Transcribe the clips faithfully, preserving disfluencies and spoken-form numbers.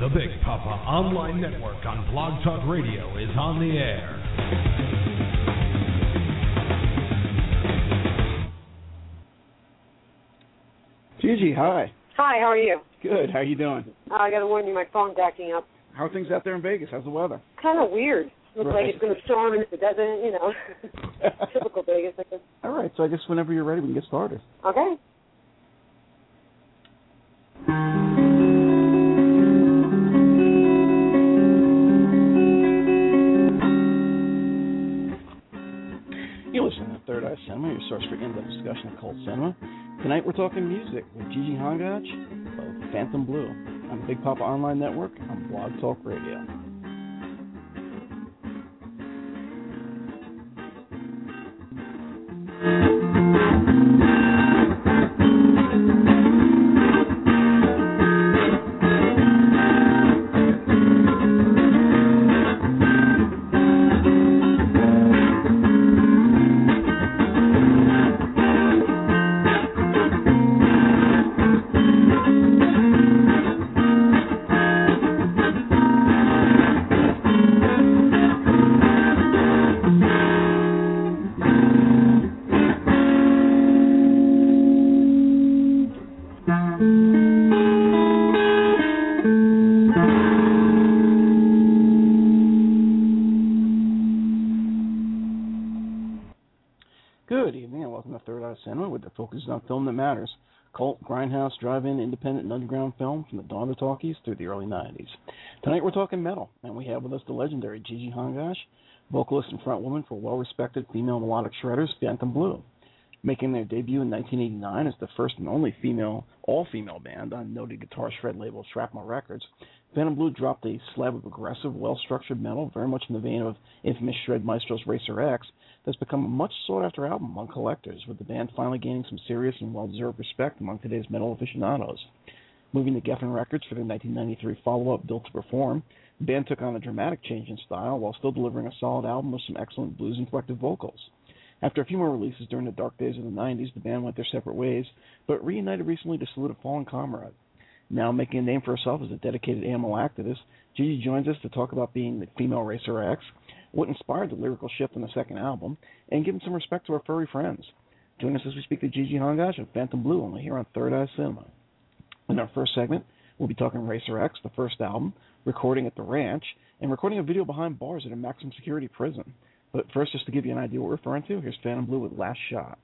The Big Papa Online Network on Blog Talk Radio is on the air. Gigi, hi. Hi, how are you? Good. How are you doing? Uh, I got to warn you, my phone's acting up. How are things out there in Vegas? How's the weather? Kind of weird. Looks Right. like it's going to storm, and if it doesn't, you know, typical Vegas, I guess. All right, so I guess whenever you're ready, we can get started. Okay. You're listening to Third Eye Cinema, your source for in-depth discussion of cult cinema. Tonight we're talking music with Gigi Hongach of Phantom Blue on the Big Papa Online Network on Blog Talk Radio. Cinema, with the focus on film that matters. Cult, grindhouse, drive-in, independent, and underground film from the dawn of talkies through the early nineties. Tonight we're talking metal, and we have with us the legendary Gigi Hongach, vocalist and frontwoman for well-respected female melodic shredders Phantom Blue. Making their debut in nineteen eighty-nine as the first and only female, all-female band on noted guitar shred label Shrapnel Records, Phantom Blue dropped a slab of aggressive, well-structured metal, very much in the vein of infamous Shred Maestro's Racer X, that's become a much sought-after album among collectors, with the band finally gaining some serious and well-deserved respect among today's metal aficionados. Moving to Geffen Records for their nineteen ninety-three follow-up Built to Perform, the band took on a dramatic change in style while still delivering a solid album with some excellent blues-inflected vocals. After a few more releases during the dark days of the nineties, the band went their separate ways, but reunited recently to salute a fallen comrade. Now making a name for herself as a dedicated animal activist, Gigi joins us to talk about being the female Racer X, what inspired the lyrical shift in the second album, and giving some respect to our furry friends. Join us as we speak to Gigi Hongach of Phantom Blue, only here on Third Eye Cinema. In our first segment, we'll be talking Racer X, the first album, recording at the ranch, and recording a video behind bars at a maximum security prison. But first, just to give you an idea what we're referring to, here's Phantom Blue with Last Shot.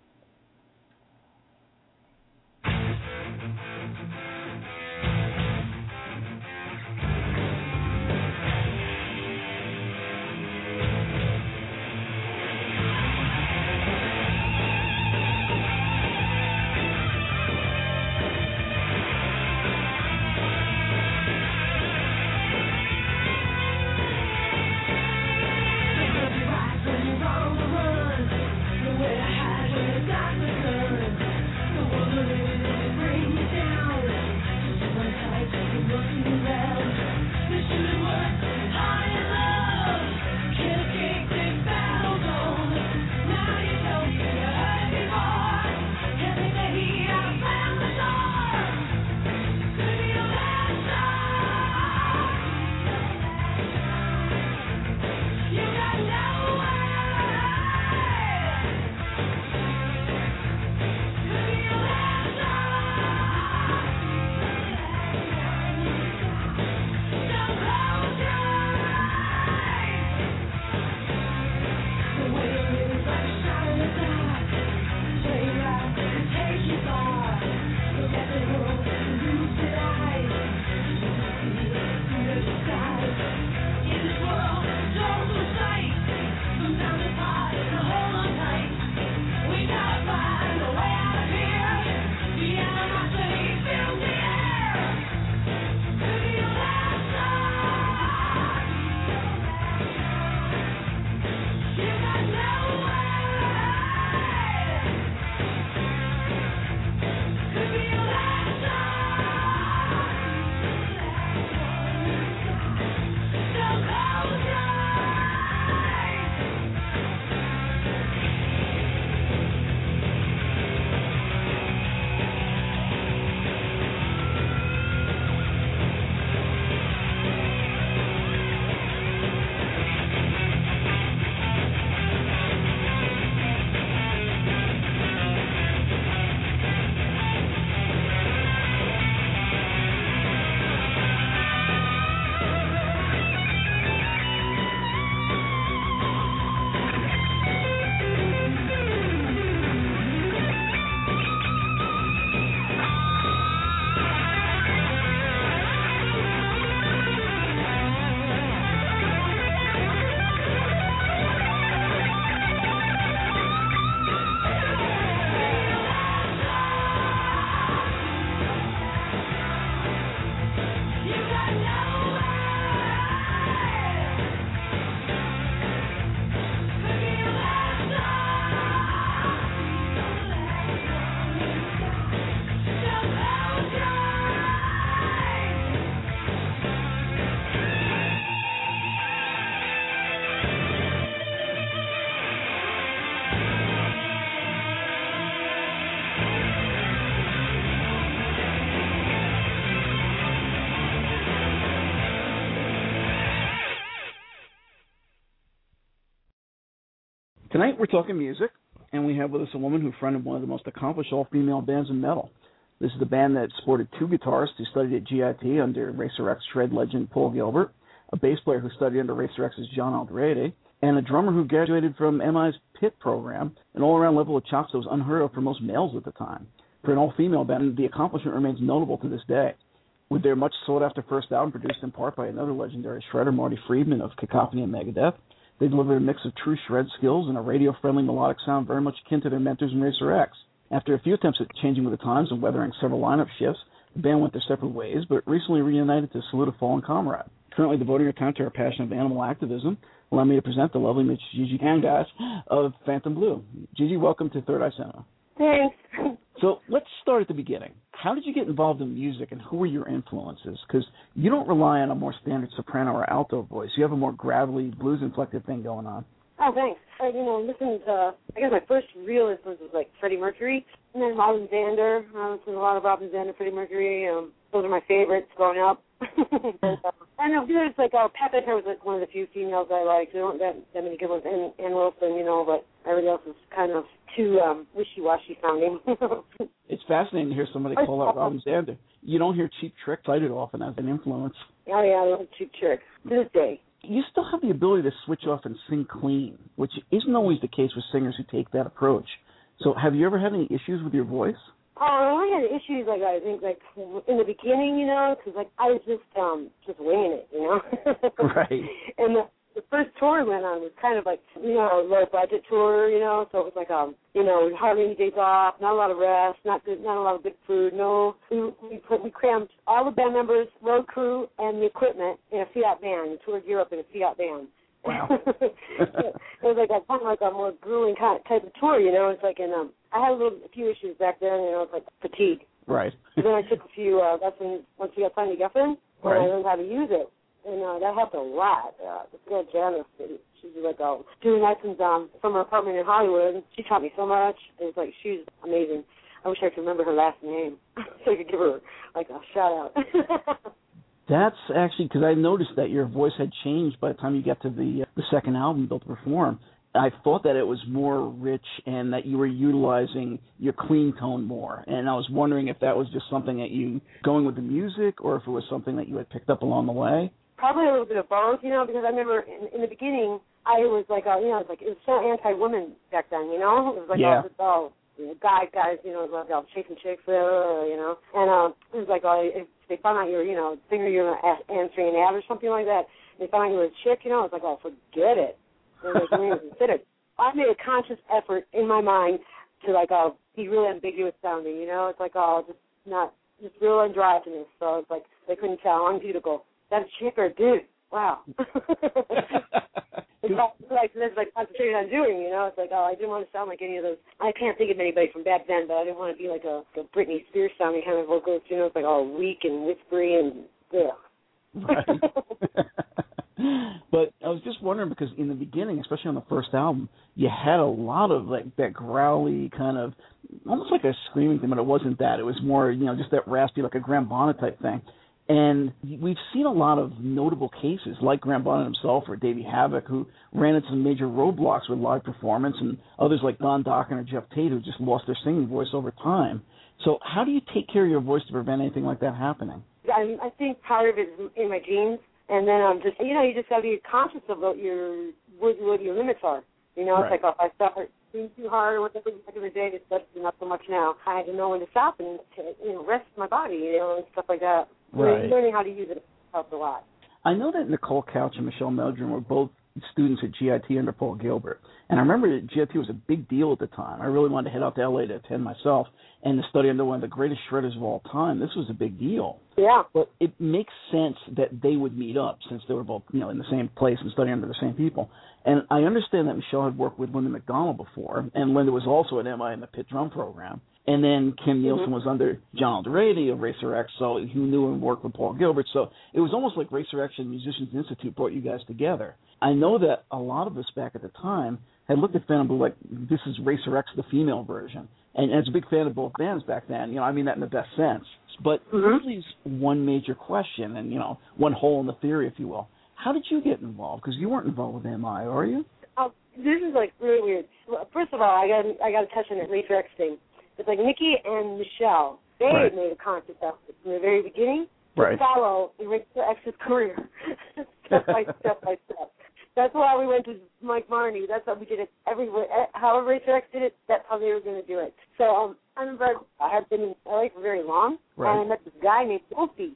On the run, the way I had it. Tonight we're talking music, and we have with us a woman who fronted one of the most accomplished all-female bands in metal. This is the band that sported two guitarists who studied at G I T under Racer X shred legend Paul Gilbert, a bass player who studied under Racer X's John Alderete, and a drummer who graduated from M I's Pit program, an all-around level of chops that was unheard of for most males at the time. For an all-female band, the accomplishment remains notable to this day. With their much sought-after first album, produced in part by another legendary shredder, Marty Friedman of Cacophony and Megadeth, they delivered a mix of true shred skills and a radio-friendly melodic sound very much akin to their mentors in Racer X. After a few attempts at changing with the times and weathering several lineup shifts, the band went their separate ways, but recently reunited to salute a fallen comrade. Currently devoting her time to her passion of animal activism, allow me to present the lovely Miss Gigi Hangash of Phantom Blue. Gigi, welcome to Third Eye Cinema. Thanks. So let's start at the beginning. How did you get involved in music, and who were your influences? Because you don't rely on a more standard soprano or alto voice. You have a more gravelly, blues-inflected thing going on. Oh, thanks. I, you know, listened to, I guess my first real influence was like Freddie Mercury, and then Robin Zander. I listened to a lot of Robin Zander, Freddie Mercury. Um, those are my favorites growing up. and, uh, I know, there's like, uh, Pat Benatar was like one of the few females I liked. There weren't that, that many good ones. And Ann Wilson, you know, but everybody else was kind of too um, wishy-washy sounding. It's fascinating to hear somebody call out Robin Zander. You don't hear Cheap Trick cited often as an influence. Oh, yeah, I love Cheap Trick to this day. You still have the ability to switch off and sing clean, which isn't always the case with singers who take that approach. So have you ever had any issues with your voice? Oh, I had issues, like, I think, like, in the beginning, you know, because, like, I was just, um, just winging it, you know? Right. And the, the first tour I went on was kind of like, you know, a low-budget tour, you know, so it was like, um, you know, hardly any days off, not a lot of rest, not good, not a lot of good food, no, we we, put, we crammed all the band members, road crew, and the equipment in a Fiat van. We toured Europe in a Fiat van. Wow. It was like a kind of like a more grueling kind of type of tour, you know. It's like, and um, I had a little a few issues back then, you know, it's like fatigue. Right. And then I took a few uh, lessons once we got Tiny Geffen, and right. I learned how to use it, and uh, that helped a lot. Uh, this girl Janice, she was like uh, doing lessons um, from her apartment in Hollywood. And she taught me so much. It was like she was amazing. I wish I could remember her last name so I could give her like a shout out. That's actually, because I noticed that your voice had changed by the time you got to the uh, the second album, Built to Perform. I thought that it was more rich and that you were utilizing your clean tone more. And I was wondering if that was just something that you, going with the music, or if it was something that you had picked up along the way. Probably a little bit of both, you know, because I remember in, in the beginning, I was like, uh, you know, it was like, it was so anti-women back then, you know? It was like, yeah. oh, you know, guy, guys, you know, like, oh, chasing chicks, uh, you know? And um, it was like, oh, if they found out you're, you know, singer, you're answering an ad or something like that, they found out you were a chick, you know, it's like, oh, forget it. They like, didn't even consider it. I made a conscious effort in my mind to, like, uh, be real ambiguous sounding, you know? It's like, oh, just not, just real androgynous. So it's like, they couldn't tell. I'm beautiful. That's a chick or a dude. Wow. It's like, that's like concentrating on doing, you know? It's like, oh, I didn't want to sound like any of those. I can't think of anybody from back then, but I didn't want to be like a, a Britney Spears sounding kind of vocalist, you know? It's like all weak and whispery and, yeah. Right. But I was just wondering, because in the beginning, especially on the first album, you had a lot of like that growly kind of, almost like a screaming thing, but it wasn't that. It was more, you know, just that raspy, like a Graham Bonnet type thing. And we've seen a lot of notable cases, like Graham Bonnet himself or Davey Havok, who ran into some major roadblocks with live performance, and others like Don Dokken or Jeff Tate, who just lost their singing voice over time. So how do you take care of your voice to prevent anything like that happening? I, I think part of it is in my genes. And then I'm um, just, you know, you just got to be conscious of what your what, what your limits are. You know, right. It's like, oh, if I start being too hard or whatever back in the day, it's not so much now. I had to know when to stop and to, you know, rest my body, you know, and stuff like that. Right. Learning how to use it helps a lot. I know that Nicole Couch and Michelle Meldrum were both students at G I T under Paul Gilbert. And I remember that G I T was a big deal at the time. I really wanted to head out to L A to attend myself and to study under one of the greatest shredders of all time. This was a big deal. Yeah. But it makes sense that they would meet up since they were both, you know, in the same place and studying under the same people. And I understand that Michelle had worked with Linda McDonald before, and Linda was also at M I in the Pit Drum program. And then Kim Nielsen mm-hmm. was under John Alderete of Racer X, so he knew and worked with Paul Gilbert. So it was almost like Racer X and Musicians Institute brought you guys together. I know that a lot of us back at the time had looked at Phantom Blue like, this is Racer X, the female version. And as a big fan of both bands back then, you know, I mean that in the best sense. But mm-hmm. really one major question, and, you know, one hole in the theory, if you will. How did you get involved? Because you weren't involved with M I, are you? Oh, this is like really weird. Well, first of all, I got I got to touch on that Racer X thing. It's like Nikki and Michelle, they right. made a conscious effort from the very beginning to right. follow Racer X's career step by step by step. That's why we went to Mike Marnie. That's how we did it everywhere. However Racer X did it, that's how they were going to do it. So um, I remember I had been in L A for very long, right. and I met this guy named Wolfie.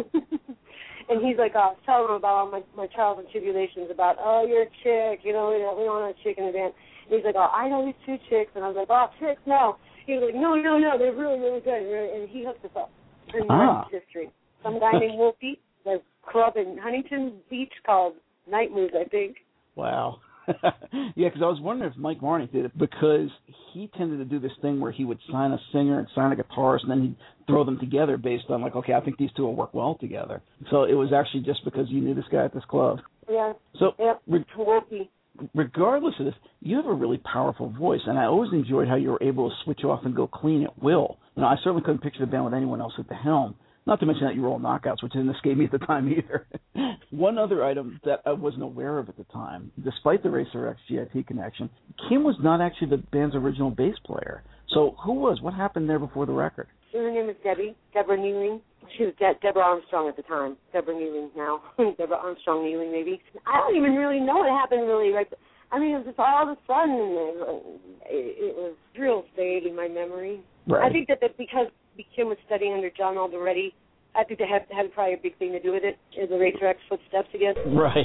And he's like, uh, telling him about all my, my trials and tribulations about, oh, you're a chick, you know, we don't, we don't want a chick in the band. And he's like, oh, I know these two chicks. And I was like, oh, chicks, no. He was like, no, no, no, they're really, really good. And he hooked us up. And ah. that's history. Some guy named Wolfie, there's a club in Huntington Beach called Night Moves, I think. Wow. Yeah, because I was wondering if Mike Marnie did it, because he tended to do this thing where he would sign a singer and sign a guitarist, and then he'd throw them together based on, like, okay, I think these two will work well together. So it was actually just because you knew this guy at this club. Yeah. So yep. re- Wolfie. regardless of this, you have a really powerful voice, and I always enjoyed how you were able to switch off and go clean at will. You know, I certainly couldn't picture the band with anyone else at the helm. Not to mention that you were all knockouts, which didn't escape me at the time either. One other item that I wasn't aware of at the time, despite the Racer X G I T connection, Kim was not actually the band's original bass player. So who was? What happened there before the record? Her name is Debbie, Deborah Nealing. She was De- Deborah Armstrong at the time. Deborah Nealing now. Deborah Armstrong Nealing, maybe. I don't even really know what happened, really. Like, I mean, it was just all of a sudden, and it, it was real vague in my memory. Right. I think that, that because Kim was studying under John Alderetti, I think that had, had probably a big thing to do with it, is the Racer X footsteps again. Right.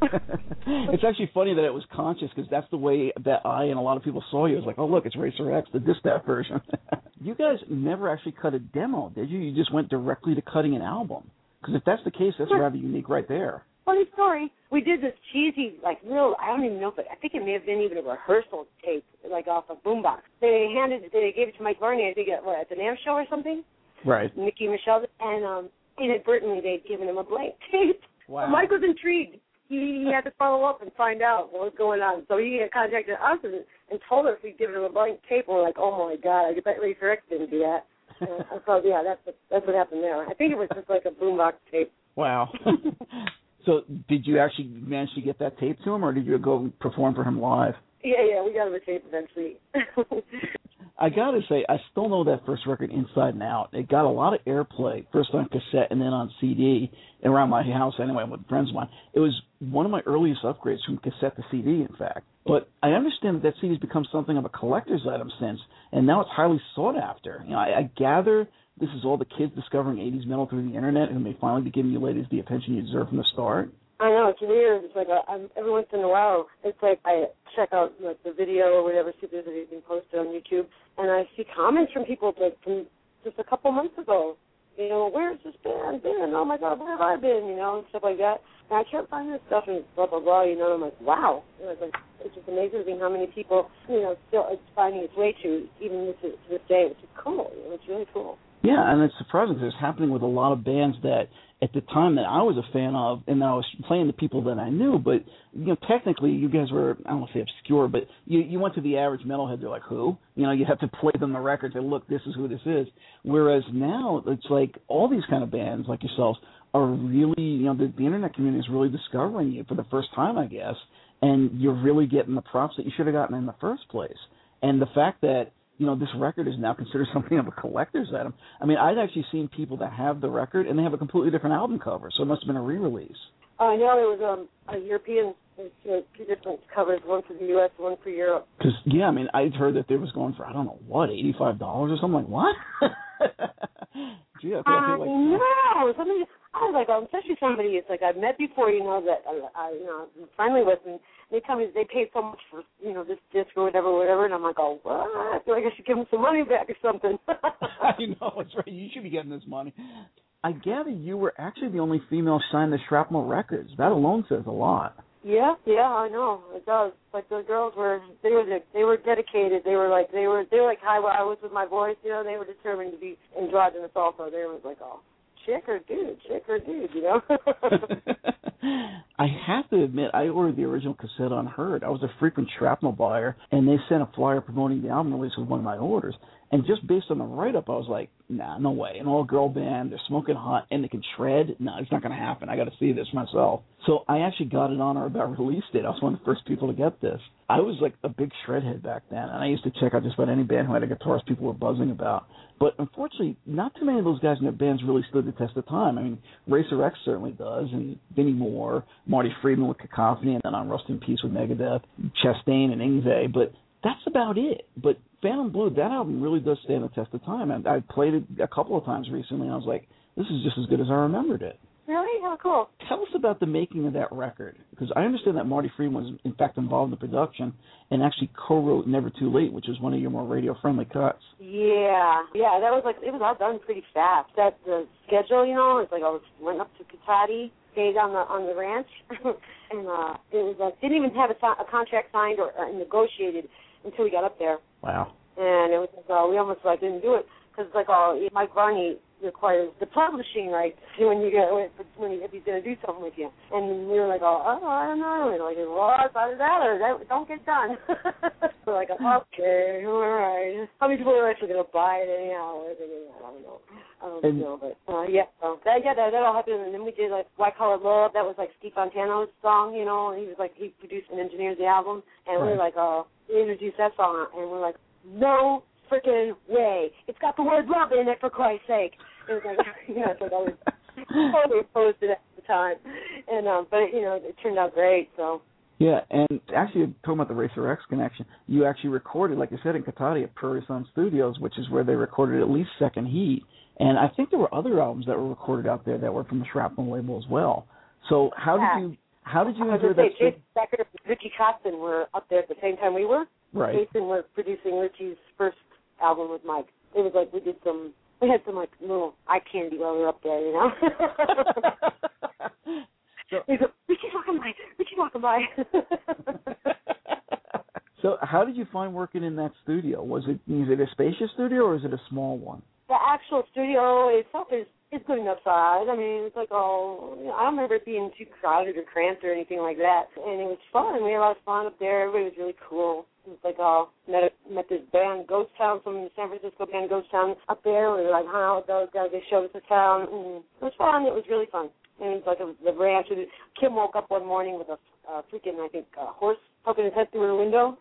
It's actually funny that it was conscious, because that's the way that I and a lot of people saw you. It was like, oh, look, it's Racer X, the Distaff version. You guys never actually cut a demo, did you? You just went directly to cutting an album. Because if that's the case, that's rather unique right there. Funny story. We did this cheesy, like, real, I don't even know, but I think it may have been even a rehearsal tape, like off a boombox. They handed, they gave it to Mike Varney, I think, at, what, at the NAMM show or something? Right. Nikki Michelle, and um, inadvertently they'd given him a blank tape. Wow. Mike was intrigued. He, he had to follow up and find out what was going on. So he contacted us and, and told us we'd given him a blank tape. And we're like, oh, my God, I bet Racer X didn't do that. And so, yeah, that's what, that's what happened there. I think it was just like a boombox tape. Wow. So did you actually manage to get that tape to him, or did you go perform for him live? Yeah, yeah, we got him a tape eventually. I got to say, I still know that first record inside and out. It got a lot of airplay, first on cassette and then on C D, around my house anyway with friends of mine. It was one of my earliest upgrades from cassette to C D, in fact. But I understand that that C D has become something of a collector's item since, and now it's highly sought after. You know, I, I gather this is all the kids discovering eighties metal through the internet, and may finally be giving you ladies the attention you deserve from the start. I know, it's weird. It's like a, I'm, every once in a while, it's like I check out like the video or whatever, see if there's anything posted on YouTube, and I see comments from people like from just a couple months ago. You know, where's this band been? Oh my God, where have I been? You know, and stuff like that. And I can't find this stuff and blah blah blah. You know, and I'm like, wow. You know, it's like it's just amazing how many people, you know, still it's finding its way to even to, to this day, which is cool. You know, it's really cool. Yeah, and it's surprising because it's happening with a lot of bands that at the time that I was a fan of, and I was playing the people that I knew, but, you know, technically you guys were, I don't want to say obscure, but you, you went to the average metalhead, they're like, who? You know, you have to play them the record, say, look, this is who this is. Whereas now it's like all these kind of bands like yourselves are really, you know, the, the internet community is really discovering you for the first time, I guess, and you're really getting the props that you should have gotten in the first place. And the fact that, you know, this record is now considered something of a collector's item. I mean, I've actually seen people that have the record, and they have a completely different album cover, so it must have been a re-release. I know it was um, a European, you know, two different covers, one for the U S, one for Europe. Because, yeah, I mean, I'd heard that there was going for, I don't know, what, eighty-five dollars or something? Like, what? Gee, I feel I like know. Somebody, I was like, um, especially somebody it's like I've met before, you know, that I, I you know, I'm friendly with, and they tell me they paid so much for, you know, this disc or whatever, whatever, and I'm like, oh, what? I feel like I should give them some money back or something. I know, it's right. You should be getting this money. I gather you were actually the only female signed to Shrapnel Records. That alone says a lot. Yeah, yeah, I know it does. Like the girls were, they were, they were dedicated. They were like, they were, they were like how I was with my voice. You know, they were determined to be androgynous. Also, they were like, oh, chick or dude, chick or dude. You know. I have to admit, I ordered the original cassette unheard. I was a frequent Shrapnel buyer, and they sent a flyer promoting the album release with one of my orders. And just based on the write-up, I was like, nah, no way. An all-girl band, they're smoking hot, and they can shred? No, it's not going to happen. I got to see this myself. So I actually got it on or about release date. I was one of the first people to get this. I was like a big shred head back then, and I used to check out just about any band who had a guitarist people were buzzing about. But unfortunately, not too many of those guys in their bands really stood the test of time. I mean, Racer X certainly does, and Vinnie Moore, Marty Friedman with Cacophony, and then on Rust in Peace with Megadeth, Chastain and Yngwie, but that's about it. But Phantom Blue, that album really does stand the test of time. And I played it a couple of times recently, and I was like, this is just as good as I remembered it. Really? How cool. Tell us about the making of that record, because I understand that Marty Friedman was, in fact, involved in the production and actually co-wrote Never Too Late, which is one of your more radio-friendly cuts. Yeah. Yeah, that was like, it was all done pretty fast. That, the schedule, you know, it's like I was, went up to Cotati, stayed on the on the ranch, and uh, it was like, didn't even have a, a contract signed or, or negotiated until we got up there. Wow. And it was like, uh, we almost like didn't do it because like, oh, Mike Varney requires the publishing rights when you get when he, if he's going to do something with you. And we were like, oh, oh I don't know. And like, well, it's either that or that don't get done. We're like, okay, all right. How many people are actually going to buy it anyhow? I don't know. I don't and, know, but uh, yeah, so that yeah, that, that all happened. And then we did like White Collar Love. That was like Steve Fontano's song, you know. And he was like, he produced and engineered the album, and right. we were like, oh, we introduced that song, and we're like, no freaking way! It's got the word love in it, for Christ's sake. It was like, you know, so I was totally opposed to it at the time, and um, but you know, it turned out great. So. Yeah, and actually, talking about the Racer X connection, you actually recorded, like you said, in Cotati at Prairie Sun Studios, which is where they recorded at least Second Heat. And I think there were other albums that were recorded out there that were from the Shrapnel label as well. So how yeah. did you how did you I enjoy that? Jason Becker and Richie Kotzen were up there at the same time we were. Right. Jason was producing Richie's first album with Mike. It was like we did some, we had some like little eye candy while we were up there, you know. so, we go, Richie's walking by, Richie's walking by. So how did you find working in that studio? Was it is it a spacious studio or is it a small one? The actual studio itself is, is good enough size. I mean, it's like, oh, you know, I don't remember it being too crowded or cramped or anything like that. And it was fun. We had a lot of fun up there. Everybody was really cool. It was like, oh, met, a, met this band, Ghost Town, from San Francisco band, Ghost Town, up there. We were like, hang out with those guys. They showed us the town. And it was fun. It was really fun. And it was like it was the ranch. Kim woke up one morning with a uh, freaking, I think, uh, horse poking his head through her window.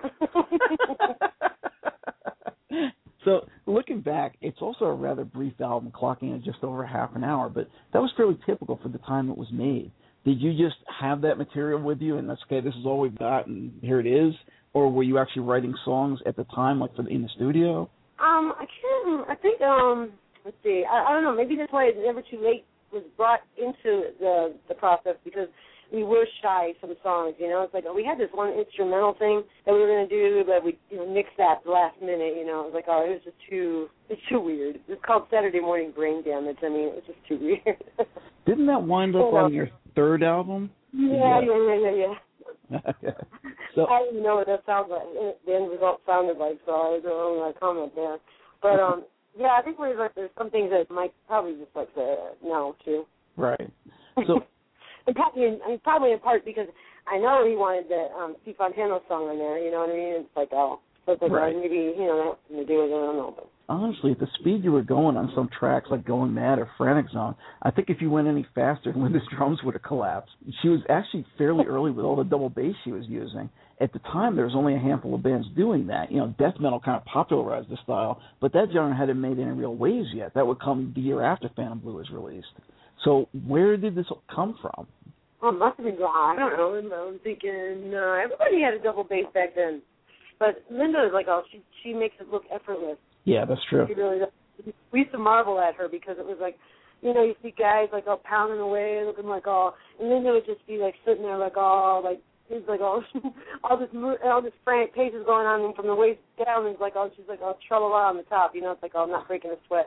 So, looking back, it's also a rather brief album, clocking at just over half an hour, but that was fairly typical for the time it was made. Did you just have that material with you and that's, okay, this is all we've got and here it is? Or were you actually writing songs at the time, like for the, in the studio? Um, I can't, I think, um, let's see, I, I don't know, maybe that's why it's Never Too Late was brought into the the process because we were shy some songs, you know. It's like, oh, we had this one instrumental thing that we were going to do, but we, you know, nixed that last minute, you know. It was like, oh, it was just too, it's too weird. It's called Saturday Morning Brain Damage. I mean, it was just too weird. Didn't that wind up on your third album? Yeah, yeah, yeah, yeah, yeah. Okay. So, I didn't know what that sounds like, the end result sounded like, so I don't know comment there. But, um, yeah, I think there's, like, there's some things that Mike probably just like to know, too. Right. So... And probably, I mean, probably in part because I know he wanted the um, Steve Fontano song on there. You know what I mean? It's like, oh, so it's like, right. oh, maybe you know that has something to do with it. I don't know. But honestly, at the speed you were going on some tracks like Going Mad or Frantic Zone, I think if you went any faster, Linda's drums would have collapsed. She was actually fairly early with all the double bass she was using. At the time, there was only a handful of bands doing that. You know, death metal kind of popularized the style, but that genre hadn't made any real waves yet. That would come the year after Phantom Blue was released. So where did this come from? Oh, it must have been gone. I don't know. I'm thinking uh, everybody had a double bass back then. But Linda is like, oh, she she makes it look effortless. Yeah, that's true. She really does. We used to marvel at her because it was like, you know, you see guys like all pounding away, looking like all, and Linda would just be like sitting there like all like he's like all all this all this frantic paces going on, and from the waist down, and it's like oh she's like oh tra-la-la on the top, you know, it's like oh I'm not breaking a sweat.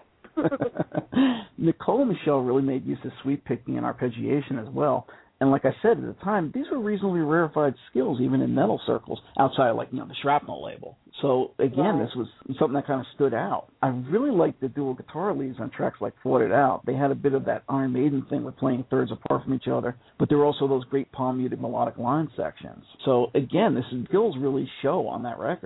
Nicole and Michelle really made use of sweep picking and arpeggiation as well. And like I said at the time, these were reasonably rarefied skills, even in metal circles, outside of, like, you know, the Shrapnel label. So, again, right. This was something that kind of stood out. I really liked the dual guitar leads on tracks like Fought It Out. They had a bit of that Iron Maiden thing with playing thirds apart from each other, but there were also those great palm-muted melodic line sections. So, again, the skills really show on that record.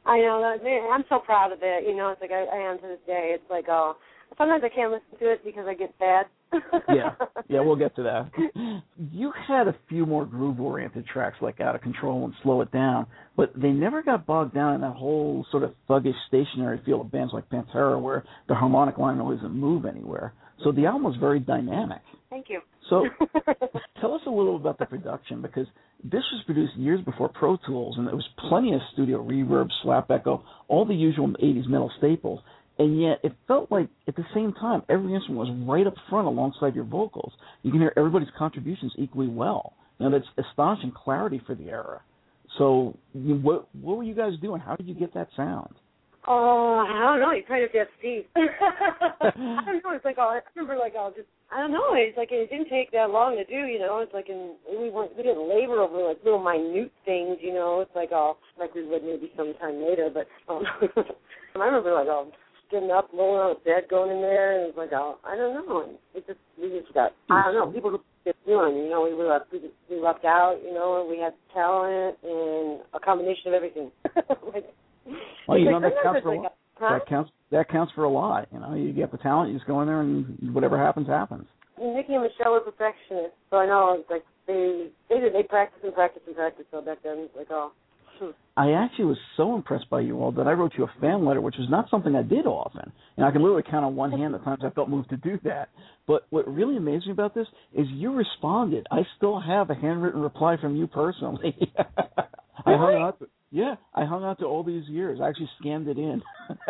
I know that, man. I'm so proud of it. You know, it's like I, I am to this day. It's like, oh, sometimes I can't listen to it because I get sad. yeah, yeah, we'll get to that. You had a few more groove-oriented tracks like Out of Control and Slow It Down, but they never got bogged down in that whole sort of thuggish, stationary feel of bands like Pantera where the harmonic line really doesn't move anywhere. So the album was very dynamic. Thank you. So tell us a little about the production, because this was produced years before Pro Tools, and there was plenty of studio reverb, slap echo, all the usual eighties metal staples. And yet it felt like at the same time every instrument was right up front alongside your vocals. You can hear everybody's contributions equally well. Now that's astonishing clarity for the era. So you, what what were you guys doing? How did you get that sound? Oh, I don't know. You kind of get Steve. I don't know. It's like oh, I remember like I'll just I don't know. It's like it didn't take that long to do. You know, it's like in, we weren't we didn't labor over like little minute things. You know, it's like oh like we would maybe sometime later. But um, I remember like oh. getting up, rolling out of bed, going in there, and it was like, oh, I don't know. And it just, we just got, I don't know, people just doing, you know, we were up, we, just, we lucked out, you know, and we had talent and a combination of everything. like, well, you know, like, that counts for like, a lot. Huh? That counts, that counts for a lot. You know, you get the talent, you just go in there and whatever happens, happens. And Nikki and Michelle were perfectionists, so I know, it's like, they, they did, they practiced and practiced and practiced, so back then, it's like, oh. I actually was so impressed by you all that I wrote you a fan letter, which was not something I did often. And I can literally count on one hand the times I felt moved to do that. But what really amazed me about this is you responded. I still have a handwritten reply from you personally. I hung out to, yeah, I hung out to all these years. I actually scanned it in.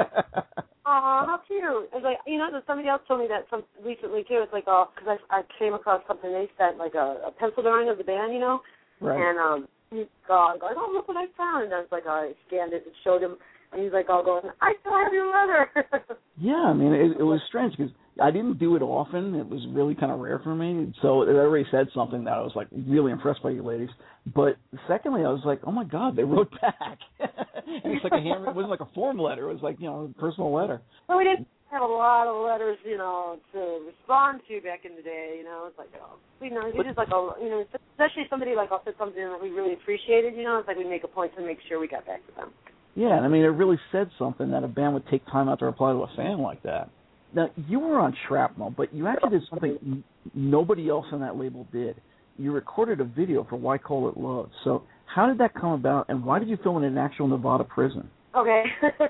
Aw, how cute. It's like, you know, somebody else told me that some recently, too. It's like, oh, because I, I came across something they sent, like a, a pencil drawing of the band, you know? Right. And, um, he's uh, going, oh, look what I found. And I was like, oh, I scanned it and showed him. And he's like, all going, I still have your letter. Yeah, I mean, it, it was strange because I didn't do it often. It was really kind of rare for me. So it already said something that I was, like, really impressed by you ladies. But secondly, I was like, oh, my God, they wrote back. And it's like a hand, it wasn't like a form letter. It was like, you know, a personal letter. Well, we didn't have a lot of letters, you know, to respond to back in the day, you know. It's like, oh, you know, we just like, oh, you know, especially somebody like us said something that we really appreciated, you know. It's like we make a point to make sure we got back to them. Yeah, and I mean, it really said something that a band would take time out to reply to a fan like that. Now, you were on Shrapnel, but you actually did something n- nobody else on that label did. You recorded a video for Why Call It Love. So how did that come about, and why did you film in an actual Nevada prison? Okay.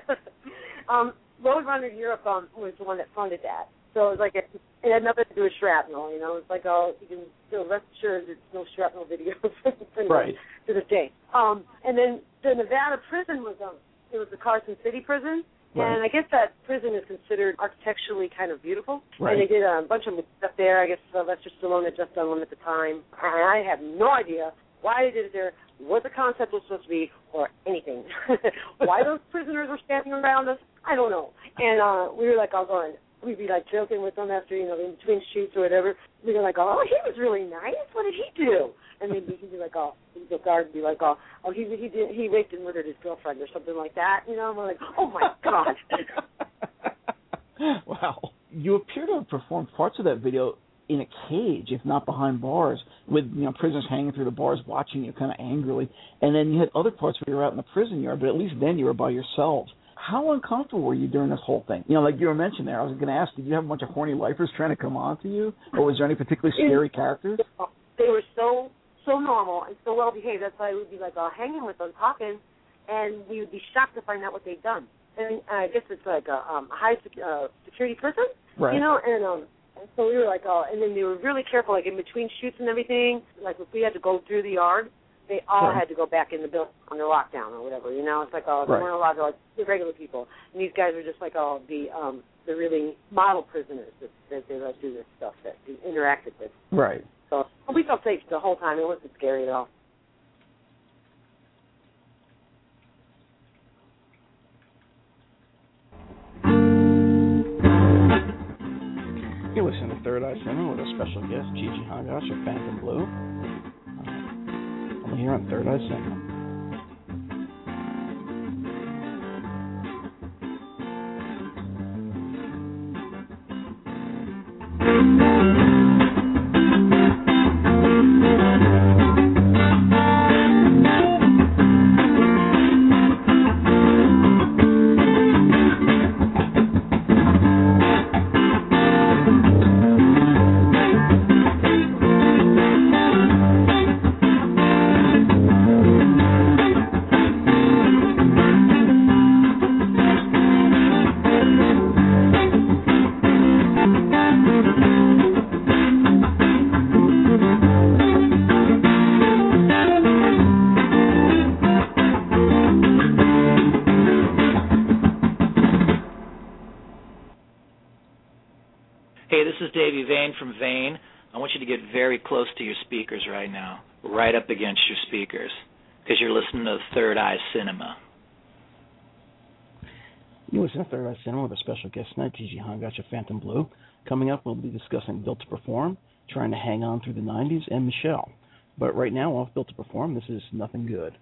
um, Roadrunner Europe um, was the one that funded that. So it was like, it, it had nothing to do with Shrapnel, you know. It's like, oh, you can still rest assured there's no Shrapnel videos right. to this day. Um, and then the Nevada prison was, um, it was the Carson City prison. Right. And I guess that prison is considered architecturally kind of beautiful. Right. And they did a bunch of stuff there. I guess uh, Lester Stallone had just done one at the time. And I have no idea why they did it there, what the concept was supposed to be, or anything. Why those prisoners were standing around us, I don't know. And uh, we were like all going, we'd be like joking with them after, you know, in between shoots or whatever. We'd be like, oh, he was really nice. What did he do? And then he'd be like, oh, the guard would be like, oh, oh, he he did he raped and murdered his girlfriend or something like that. You know, and we're like, oh my God. Wow. You appear to have performed parts of that video in a cage, if not behind bars, with, you know, prisoners hanging through the bars watching you kind of angrily. And then you had other parts where you were out in the prison yard, but at least then you were by yourselves. How uncomfortable were you during this whole thing? You know, like you were mentioning there, I was going to ask, did you have a bunch of horny lifers trying to come on to you? Or was there any particularly scary characters? They were so, so normal and so well behaved. That's why we'd be like uh, hanging with them, talking, and we would be shocked to find out what they'd done. And uh, I guess it's like a um, high sec- uh, security prison, right. You know, and um, and so we were like, oh, and then they were really careful, like in between shoots and everything. Like if we had to go through the yard, they all right. had to go back in the building under lockdown or whatever. You know, it's like oh, they right. weren't allowed to like the regular people. And these guys were just like oh, the um, the really model prisoners that, that they let do this stuff that they interacted with. Right. So we felt safe the whole time. It wasn't scary at all. You're listening to Third Eye Cinema with a special guest, Gigi Hagash of Phantom Blue. I'm here on Third Eye Cinema. Hey, this is Davey Vane from Vane. I want you to get very close to your speakers right now, right up against your speakers, because you're listening to Third Eye Cinema. You listen to Third Eye Cinema with a special guest tonight, Gigi Hongash of Phantom Blue. Coming up, we'll be discussing Built to Perform, Trying to Hang On Through the nineties, and Michelle. But right now, off Built to Perform, this is Nothing Good.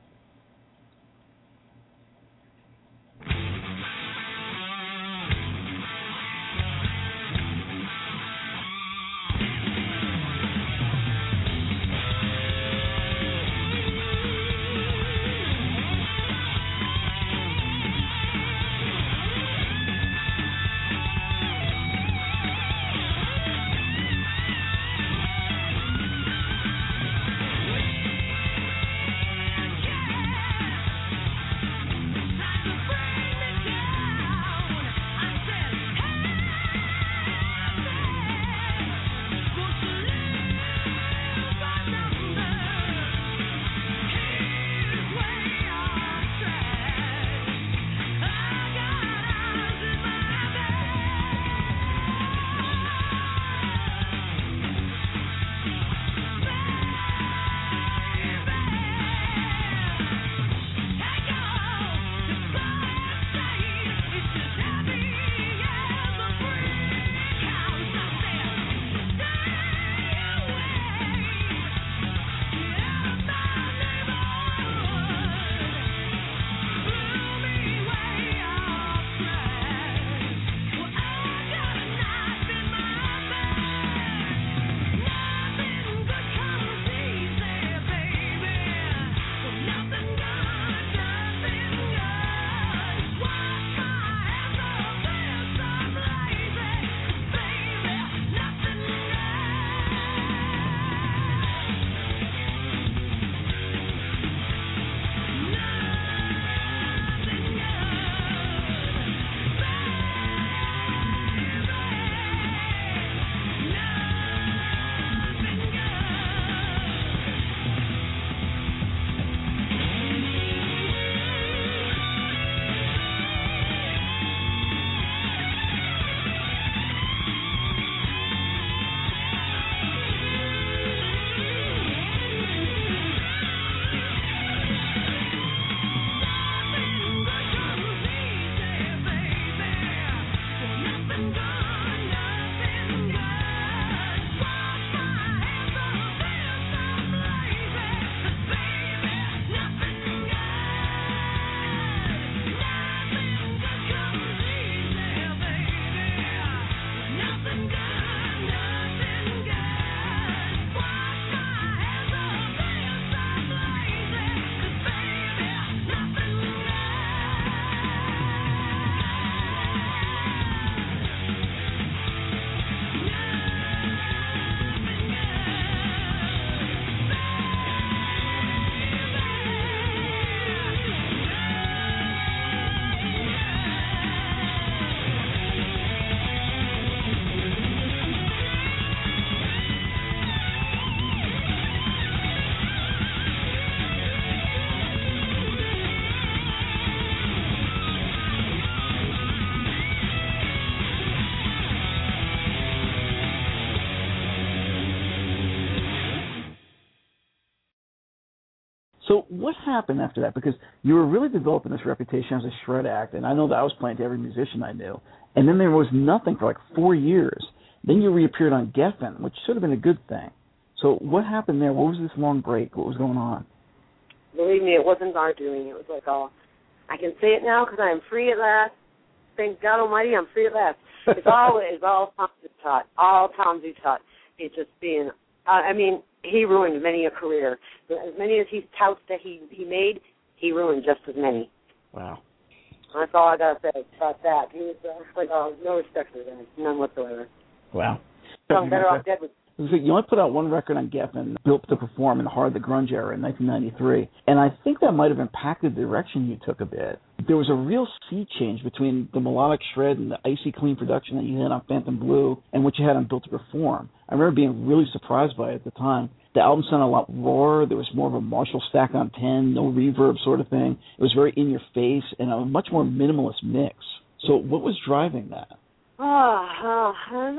So what happened after that? Because you were really developing this reputation as a shred act, and I know that I was playing to every musician I knew. And then there was nothing for like four years. Then you reappeared on Geffen, which should have been a good thing. So what happened there? What was this long break? What was going on? Believe me, it wasn't our doing. It was like, oh, I can say it now because I am free at last. Thank God Almighty, I'm free at last. It's all, it's all Tom taught. All Tom taught. It's just being, uh, I mean, he ruined many a career. As many as he touts that he, he made, he ruined just as many. Wow. That's all I got to say about that. He was uh, like, oh, no respect for that. None whatsoever. Wow. So I'm better off dead with. You only put out one record on Geffen, Built to Perform in the Heart of the Grunge era in nineteen ninety-three, and I think that might have impacted the direction you took a bit. There was a real sea change between the melodic shred and the icy clean production that you had on Phantom Blue and what you had on Built to Perform. I remember being really surprised by it at the time. The album sounded a lot rawer. There was more of a Marshall stack on ten, no reverb sort of thing. It was very in your face and a much more minimalist mix. So what was driving that? Oh, oh I don't know.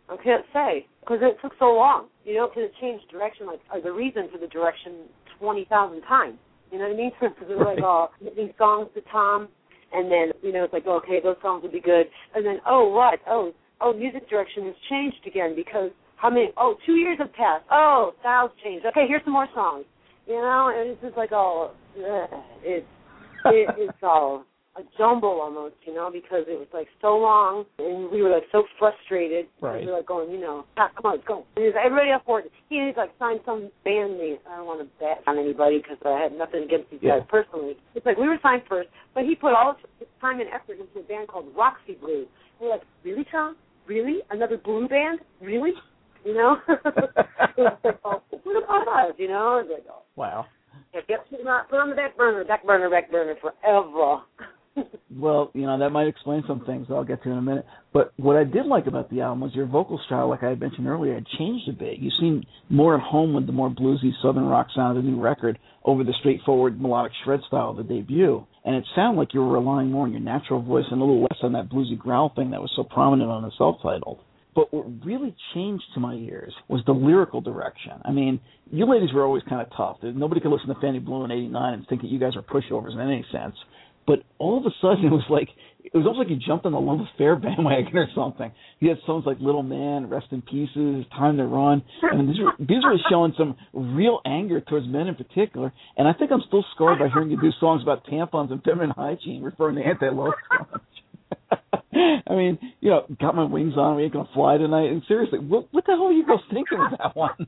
I can't say because it took so long, you know, because it changed direction, like or the reason for the direction twenty thousand times. You know what I mean? Because it was like, oh, these songs to Tom, and then, you know, it's like, okay, those songs would be good. And then, oh, what? Oh, oh, music direction has changed again because how many? Oh, two years have passed. Oh, styles changed. Okay, here's some more songs. You know, and it's just like, oh, ugh, it's, it, it's all a jumble almost, you know, because it was like so long, and we were like so frustrated. Right. We were like going, you know, ah, come on, let's go. And he's like, everybody up for it. He was like signed some band name. I don't want to bet on anybody because I had nothing against these yeah. guys personally. It's like we were signed first, but he put all his time and effort into a band called Roxy Blue. And we're like, really, Tom? Really? Another blue band? Really? You know? It was like, oh, what about us? You know? It was like, oh. Wow. Yeah, put on the back burner, back burner, back burner forever. Well, you know, that might explain some things that I'll get to in a minute. But what I did like about the album was your vocal style, like I had mentioned earlier, had changed a bit. You seemed more at home with the more bluesy southern rock sound of the new record over the straightforward melodic shred style of the debut. And it sounded like you were relying more on your natural voice and a little less on that bluesy growl thing that was so prominent on the self-titled. But what really changed to my ears was the lyrical direction. I mean, you ladies were always kind of tough. Nobody could listen to Fanny Blue in eighty-nine and think that you guys were pushovers in any sense. But all of a sudden, it was like, it was almost like you jumped on the Love Affair bandwagon or something. You had songs like Little Man, Rest in Pieces, Time to Run. I mean, these were, these were showing some real anger towards men in particular. And I think I'm still scarred by hearing you do songs about tampons and feminine hygiene, referring to anti-love songs. I mean, you know, got my wings on, we ain't going to fly tonight. And seriously, what, what the hell were you guys thinking with that one?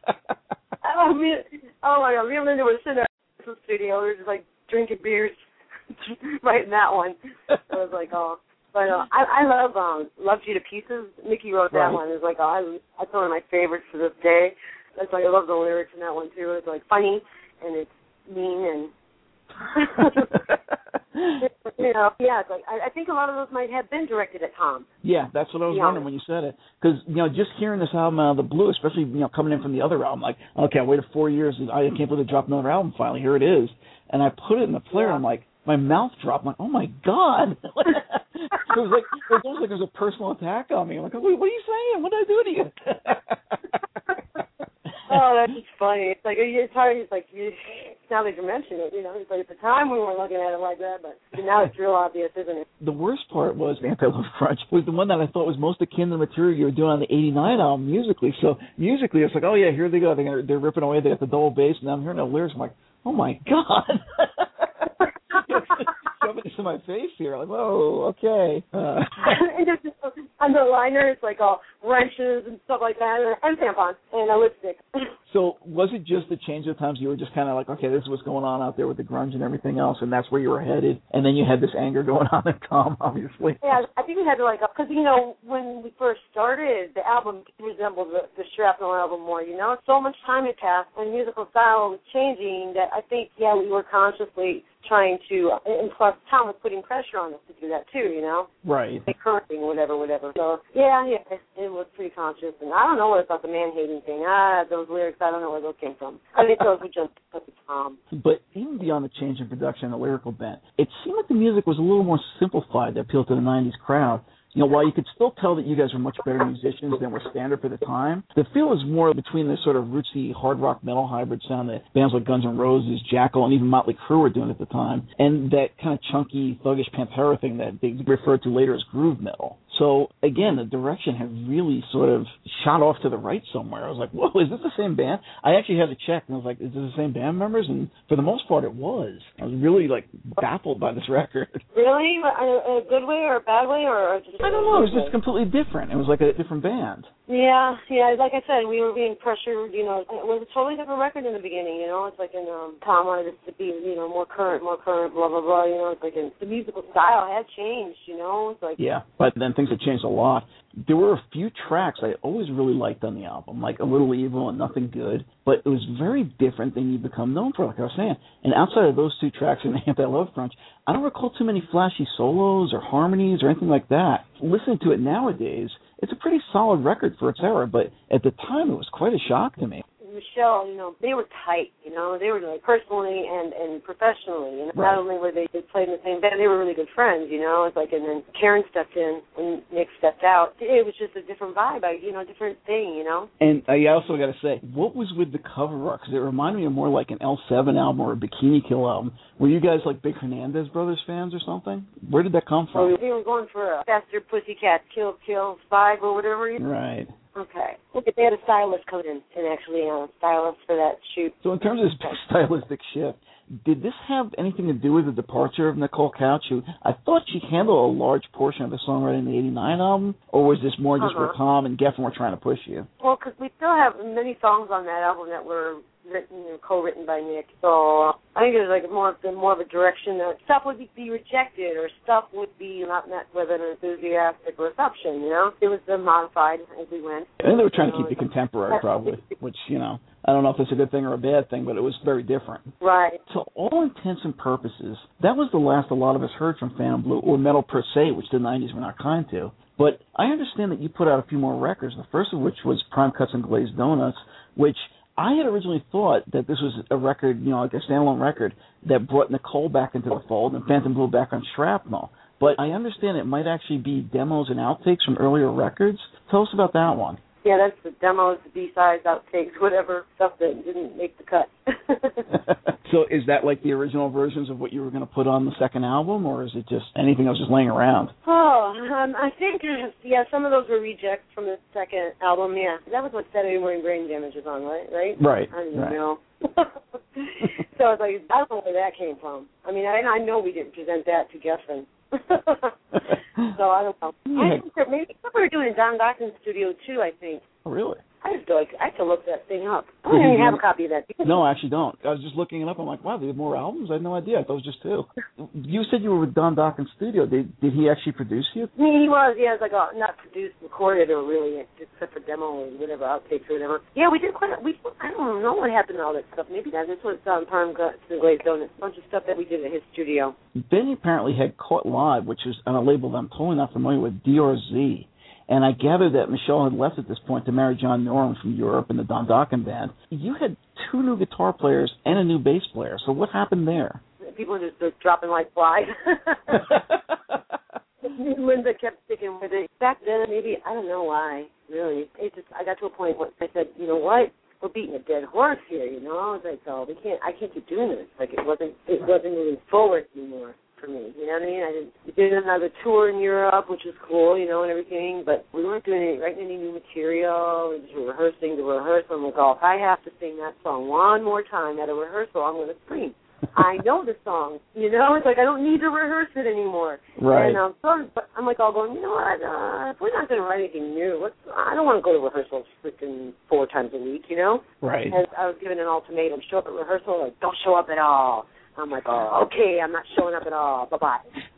oh, me, oh, my God. Me and Linda were sitting in the studio. We were just, like, drinking beers. Right in that one. I was like, oh. But uh, I, I love um, Loved You to Pieces. Mickey wrote that right. one. It was like, oh, I, that's one of my favorites to this day. That's like, I love the lyrics in that one, too. It's, like, funny, and it's mean, and, you know, yeah, it's like, I, I think a lot of those might have been directed at Tom. Yeah, that's what I was yeah. wondering when you said it. Because, you know, just hearing this album out of the blue, especially, you know, coming in from the other album, like, okay, I waited four years, and I can't believe they dropped another album finally. Here it is. And I put it in the player, yeah. I'm like, my mouth dropped. I'm like, oh, my God. It was like, it was almost like there was a personal attack on me. I'm like, what, what are you saying? What did I do to you? Oh, that's just funny. It's like, it's hard. It's like, you, now that you mention it, you know, it's like at the time we weren't looking at it like that, but now it's real obvious, isn't it? The worst part was Anti-Love Crunch was the one that I thought was most akin to the material you were doing on the eighty-nine album musically. So musically, it's like, oh, yeah, here they go. They're, they're ripping away. They got the double bass, and I'm hearing the lyrics. I'm like, oh, my God. Shoving this in my face here. Like, whoa, okay. Uh. And just on the liner, it's like all wrenches and stuff like that, and tampons, and a lipstick. So was it just the change of times you were just kind of like, okay, this is what's going on out there with the grunge and everything else, and that's where you were headed, and then you had this anger going on in Tom, obviously? Yeah, I think we had to, like, because, you know, when we first started, the album resembled the, the Shrapnel album more, you know? So much time had passed, and musical style was changing that I think, yeah, we were consciously trying to, and plus Tom was putting pressure on us to do that too, you know? Right. Like current thing, whatever, whatever. So, yeah, yeah, it was pretty conscious. And I don't know what about the man-hating thing. Ah, those lyrics, I don't know where those came from. I think those were just put to Tom. But even beyond the change in production and the lyrical bent, it seemed like the music was a little more simplified to appeal to the nineties crowd. You know, while you could still tell that you guys were much better musicians than were standard for the time, the feel was more between the sort of rootsy hard rock metal hybrid sound that bands like Guns N' Roses, Jackal, and even Motley Crue were doing at the time, and that kind of chunky, thuggish Pantera thing that they referred to later as groove metal. So, again, the direction had really sort of shot off to the right somewhere. I was like, whoa, is this the same band? I actually had to check, and I was like, is this the same band members? And for the most part, it was. I was really, like, baffled by this record. Really? In a good way or a bad way? Or just I don't know. It was just completely different. It was like a different band. Yeah, yeah. Like I said, we were being pressured, you know. It was a totally different record in the beginning, you know. It's like in um, Tom wanted us to be, you know, more current, more current, blah, blah, blah, you know. It's like in, the musical style had changed, you know. It's like, yeah, but then things have changed a lot. There were a few tracks I always really liked on the album, like A Little Evil and Nothing Good, but it was very different than you've become known for, like I was saying. And outside of those two tracks in Anti-Love Crunch, I don't recall too many flashy solos or harmonies or anything like that. Listening to it nowadays, it's a pretty solid record for its era, but at the time it was quite a shock to me. it was Michelle, you know, they were tight, you know, they were like personally and, and professionally. You know? Right. Not only were they, they played in the same band, they were really good friends, you know. It's like, and then Karen stepped in when Nick stepped out. It was just a different vibe, you know, different thing, you know. And I also got to say, what was with the cover art? Because it reminded me of more like an L seven album or a Bikini Kill album. Were you guys like big Hernandez Brothers fans or something? Where did that come from? Oh, we were going for a Faster Pussycat Kill Kill five or whatever. You Right. Okay. They had a stylist come in and actually uh, stylist for that shoot. So in terms of this stylistic shift, did this have anything to do with the departure of Nicole Couch, who I thought she handled a large portion of the songwriting in the eighty-nine album, or was this more just uh-huh. where Tom and Geffen were trying to push you? Well, because we still have many songs on that album that were written, you know, co-written by Nick. So uh, I think it was like more, more of a direction that stuff would be, be rejected or stuff would be not met with an enthusiastic reception, you know? It was uh, modified as we went. I think they were trying to keep it contemporary, probably, which, you know, I don't know if it's a good thing or a bad thing, but it was very different. Right. To all intents and purposes, that was the last a lot of us heard from Phantom Blue, or metal per se, which the nineties were not kind to. But I understand that you put out a few more records, the first of which was Prime Cuts and Glazed Donuts, which I had originally thought that this was a record, you know, like a standalone record that brought Nicole back into the fold and Phantom Blue back on Shrapnel. But I understand it might actually be demos and outtakes from earlier records. Tell us about that one. Yeah, that's the demos, the B-sides, outtakes, whatever, stuff that didn't make the cut. So is that like the original versions of what you were going to put on the second album, or is it just anything that was just laying around? Oh, um, I think, yeah, some of those were rejects from the second album, yeah. That was what Saturday Morning Brain Damage was on, right? Right. Right. I don't right. know. So I was like, I don't know where that came from. I mean, I, I know we didn't present that to Geffen. So I don't know. Yeah. I think that maybe we were doing it in Don Dockins' studio too, I think. Oh, really? I just like I have to look that thing up. I don't even have a copy of that. No, I actually don't. I was just looking it up. I'm like, wow, they have more albums? I had no idea. I thought it was just two. You said you were with Don Dockins' studio. Did did he actually produce you? I mean, he was, yeah. It was like a, not produced, recorded, or really, except for demo or whatever, outtakes or whatever. Yeah, we did quite a, we, I don't know what happened to all that stuff. Maybe that, this was um, Parm Cuts and Glazed Donuts, a bunch of stuff that we did at his studio. Benny apparently had Caught Live, which is on a label that I'm totally not familiar with, D R Z. And I gather that Michelle had left at this point to marry John Norum from Europe in the Don Dokken band. You had two new guitar players and a new bass player. So what happened there? People just were dropping like flies. Linda kept sticking with it. Back then, maybe, I don't know why, really. It just, I got to a point where I said, you know what? We're beating a dead horse here, you know? I was like, oh, we can't, I can't keep doing this. Like, it wasn't, it wasn't moving forward anymore. For me, you know what I mean? I did, we did another tour in Europe, which was cool, you know, and everything, but we weren't doing any, writing any new material. We just were rehearsing the rehearsal. I'm like, oh, if I have to sing that song one more time at a rehearsal, I'm going to scream. I know the song, you know? It's like I don't need to rehearse it anymore. Right. And um, so but I'm like all going, you know what? Uh, if we're not going to write anything new, let's, I don't want to go to rehearsals freaking four times a week, you know? Right. And I was given an ultimatum: show up at rehearsal, like don't show up at all. I'm like, oh, okay, I'm not showing up at all. Bye-bye.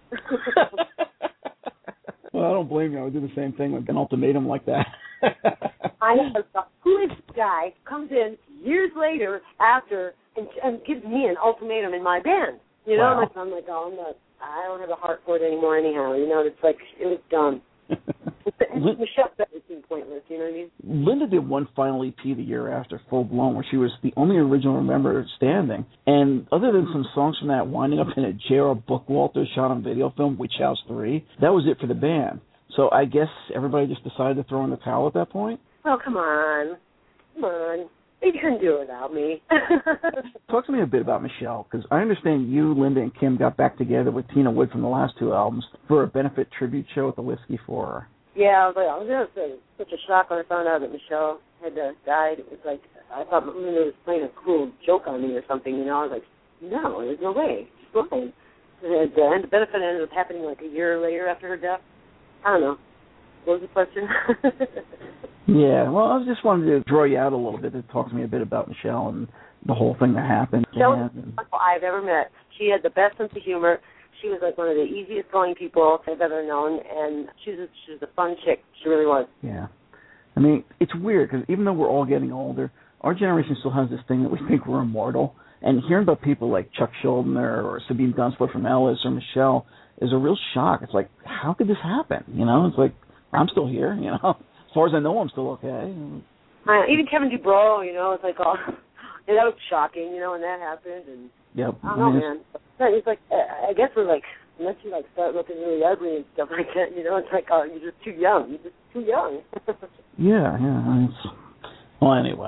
Well, I don't blame you. I would do the same thing with an ultimatum like that. I know. Who is this guy comes in years later after and, and gives me an ultimatum in my band? You know, wow. I'm like, I'm like, oh, I'm not, I don't have a heart for it anymore anyhow. You know, it's like, it was dumb. Michelle said it seemed pointless, you know what I mean? Linda did one final E P the year after, Full Blown, where she was the only original member standing. And other than some songs from that winding up in a J R Bookwalter shot on video film, Witch House three, that was it for the band. So I guess everybody just decided to throw in the towel at that point? Oh, come on. Come on. You couldn't do it without me. Talk to me a bit about Michelle, because I understand you, Linda, and Kim got back together with Tina Wood from the last two albums for a benefit tribute show at the Whiskey for her. Yeah, I was like, I was gonna say, such a shock when I found out that Michelle had uh, died. It was like, I thought Linda was playing a cruel joke on me or something, you know. I was like, no, there's no way. She's lying. And, uh, and the benefit ended up happening like a year later after her death. I don't know. What was the question? Yeah, well, I just wanted to draw you out a little bit to talk to me a bit about Michelle and the whole thing that happened. Michelle was the best people I've ever met. She had the best sense of humor. She was like one of the easiest going people I've ever known, and she was, she was a fun chick. She really was. Yeah. I mean, it's weird, because even though we're all getting older, our generation still has this thing that we think we're immortal. And hearing about people like Chuck Schuldiner or Sabine Dunsford from Ellis or Michelle is a real shock. It's like, how could this happen? You know, it's like, I'm still here, you know. As far as I know, I'm still okay. Uh, even Kevin Dubrow, you know, it's like, oh, yeah, that was shocking, you know, when that happened. And yep. I don't know, man. It's like, I guess we're like, unless you like start looking really ugly and stuff like that, you know, it's like, oh, you're just too young. You're just too young. yeah, yeah. It's, well, anyway.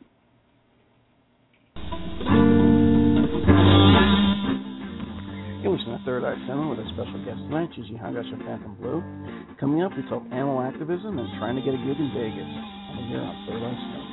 You're listening to Third Eye Cinema with a special guest tonight, Gigi Hangash of Phantom Blue. Coming up, we talk animal activism and trying to get a gig in Vegas. Over here on Third Eye Cinema.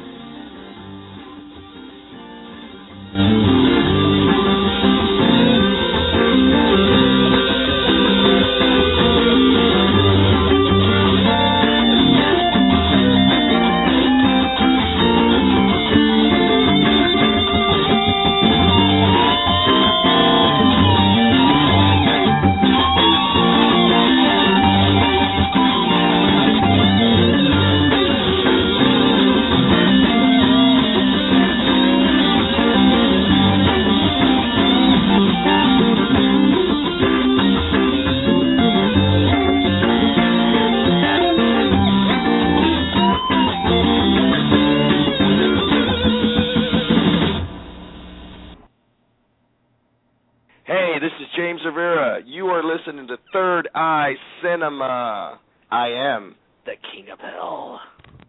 Listening to Third Eye Cinema. I am the King of Hell.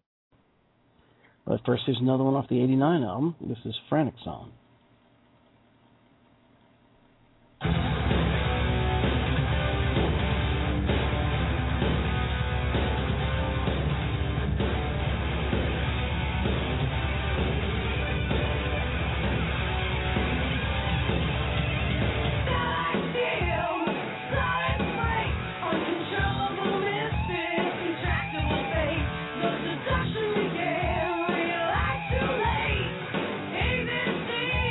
But first, here's another one off the eighty-nine album. This is Frantic Song. Seduction began, real life too late. A B C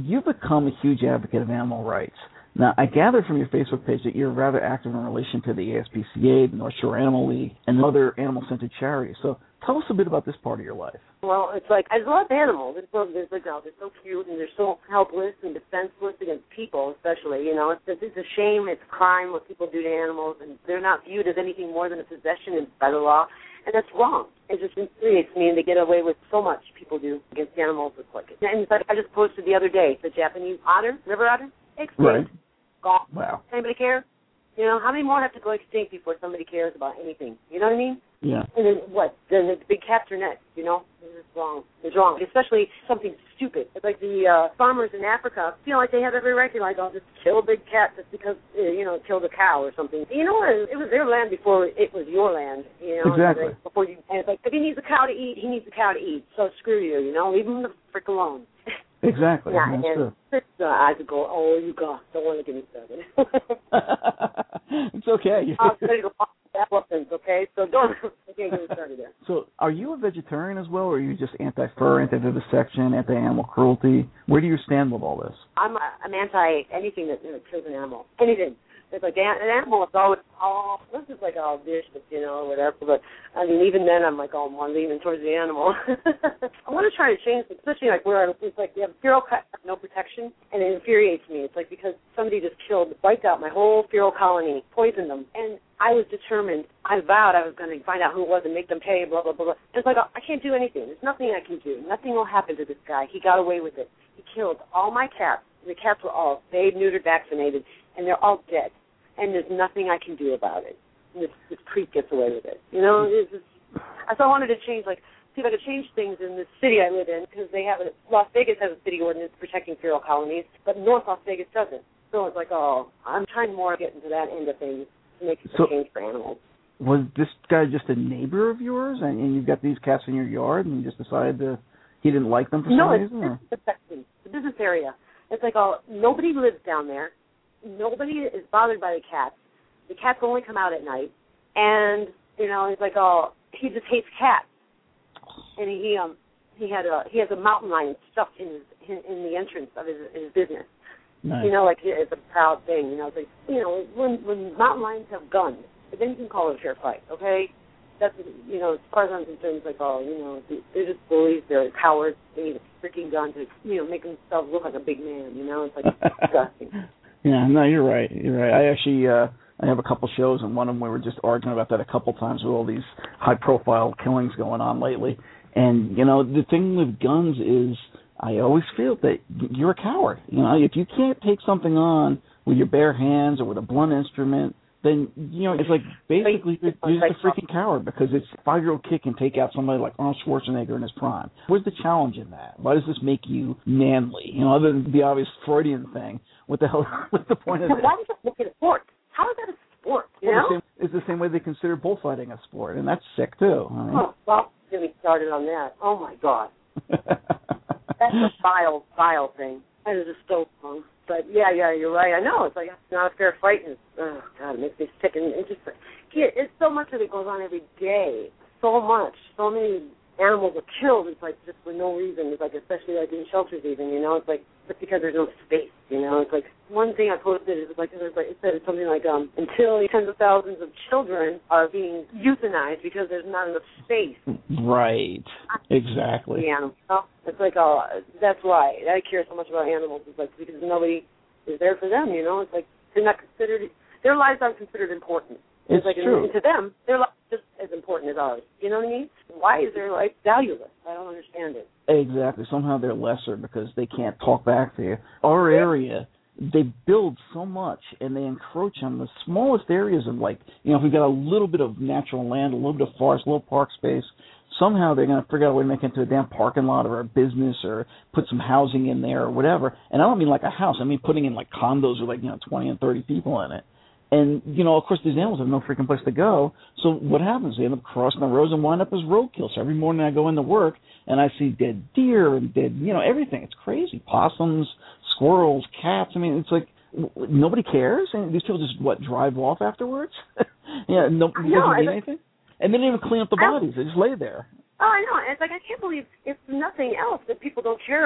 you've become a huge advocate of animal rights. Now, I gather from your Facebook page that you're rather active in relation to the A S P C A, the North Shore Animal League, and other animal-centered charities. So tell us a bit about this part of your life. Well, it's like, I love animals. It's so, they're, like, oh, they're so cute, and they're so helpless and defenseless against people, especially. You know, it's, it's a shame, it's a crime what people do to animals, and they're not viewed as anything more than a possession by the law, and that's wrong. It just infuriates me, and they get away with so much people do against animals. It's like, and it's like I just posted the other day, the Japanese otter, river otter, extinct. Right. Gone. Wow. Anybody care? You know, how many more have to go extinct before somebody cares about anything? You know what I mean? Yeah. And then what? Then the big cats are next, you know? This is wrong. It's wrong. Especially something stupid. It's like the uh, farmers in Africa feel like they have every right to, like, I'll just kill a big cat just because, uh, you know, it killed a cow or something. You know what? It was their land before it was your land, you know? Exactly. Like, before you, and it's like, if he needs a cow to eat, he needs a cow to eat. So screw you, you know? Leave him the frick alone. Exactly. Yeah, That's and true. uh, I could go, oh, you God, don't want to get me started. It's okay. I'm ready to watch elephants, okay? So don't, I can't get me started there. So are you a vegetarian as well, or are you just anti-fur, anti-vivisection, anti-animal cruelty? Where do you stand with all this? I'm, I'm anti anything that, you know, kills an animal. Anything. It's like an animal is always, oh, this is like all vicious, you know, or whatever. But, I mean, even then I'm like, oh, I'm leaning towards the animal. I want to try to change it, especially like where it's like you have feral cat, no protection, and it infuriates me. It's like because somebody just killed, wiped out my whole feral colony, poisoned them. And I was determined, I vowed I was going to find out who it was and make them pay, blah, blah, blah, blah. It's like, I can't do anything. There's nothing I can do. Nothing will happen to this guy. He got away with it. He killed all my cats. The cats were all spayed, neutered, vaccinated, and they're all dead. And there's nothing I can do about it. And this, this creep gets away with it. You know, it's just, so I wanted to change, like, see if I could change things in the city I live in, because they have a, Las Vegas has a city ordinance protecting feral colonies, but North Las Vegas doesn't. So it's like, oh, I'm trying more to get into that end of things to make so, a change for animals. Was this guy just a neighbor of yours, and, and you've got these cats in your yard, and you just decided to, he didn't like them for no, some it's, reason? No, it's the business area. It's like, oh, nobody lives down there. Nobody is bothered by the cats. The cats only come out at night, and you know, he's like, oh, he just hates cats, and he um he had a he has a mountain lion stuffed in his in, in the entrance of his his business. Nice. You know, like it's a proud thing. You know, it's like you know when when mountain lions have guns, then you can call it a fair fight. Okay, that's you know as far as I'm concerned, it's like oh you know they're just bullies, they're cowards. They need a freaking gun to you know make themselves look like a big man. You know, it's like disgusting. Yeah, no, you're right. You're right. I actually, uh, I have a couple shows, and one of them we were just arguing about that a couple times with all these high-profile killings going on lately. And, you know, the thing with guns is I always feel that you're a coward. You know, if you can't take something on with your bare hands or with a blunt instrument, then, you know, it's like basically you're, you're just a freaking coward because it's a five-year-old kid can take out somebody like Arnold Schwarzenegger in his prime. Where's the challenge in that? Why does this make you manly? You know, other than the obvious Freudian thing, what the hell, what's the point of now, this? why does it make it a sport? How is that a sport, you well, know? the same, it's the same way they consider bullfighting a sport, and that's sick, too. I mean. Oh, well, get me started on that. Oh, my God. That's a vile, vile thing. That is just so wrong. But, yeah, yeah, you're right. I know. It's like, it's not a fair fight. And it's, oh, God, it makes me sick. And it's just, yeah, it's so much of it goes on every day. So much. So many animals are killed. It's like just for no reason. It's like, especially like in shelters even, you know. It's like, just because there's no space, you know. It's like, one thing I posted is like, it, was like, it said something like, um, until tens of thousands of children are being euthanized because there's not enough space. Right. Exactly. The animals. It's like, oh, that's why I care so much about animals. It's like, because nobody is there for them, you know. It's like, they're not considered, their lives aren't considered important. It's, it's like, true. And to them, their life is just as important as ours. You know what I mean? Why is their life valueless? I don't understand it. Exactly. Somehow they're lesser because they can't talk back to you. Our area, they build so much and they encroach on the smallest areas of, like, you know, if we've got a little bit of natural land, a little bit of forest, a little park space, somehow they're going to figure out a way to make it into a damn parking lot or a business or put some housing in there or whatever. And I don't mean like a house. I mean putting in like condos with like, you know, twenty and thirty people in it. And, you know, of course, these animals have no freaking place to go. So what happens? They end up crossing the roads and wind up as roadkill. So every morning I go into work and I see dead deer and dead, you know, everything. It's crazy. Possums, squirrels, cats. I mean, it's like nobody cares. And these people just, what, drive off afterwards? yeah, no, it doesn't mean anything. And they don't even clean up the bodies. They just lay there. Oh, I know. It's like, I can't believe it's nothing else that people don't care about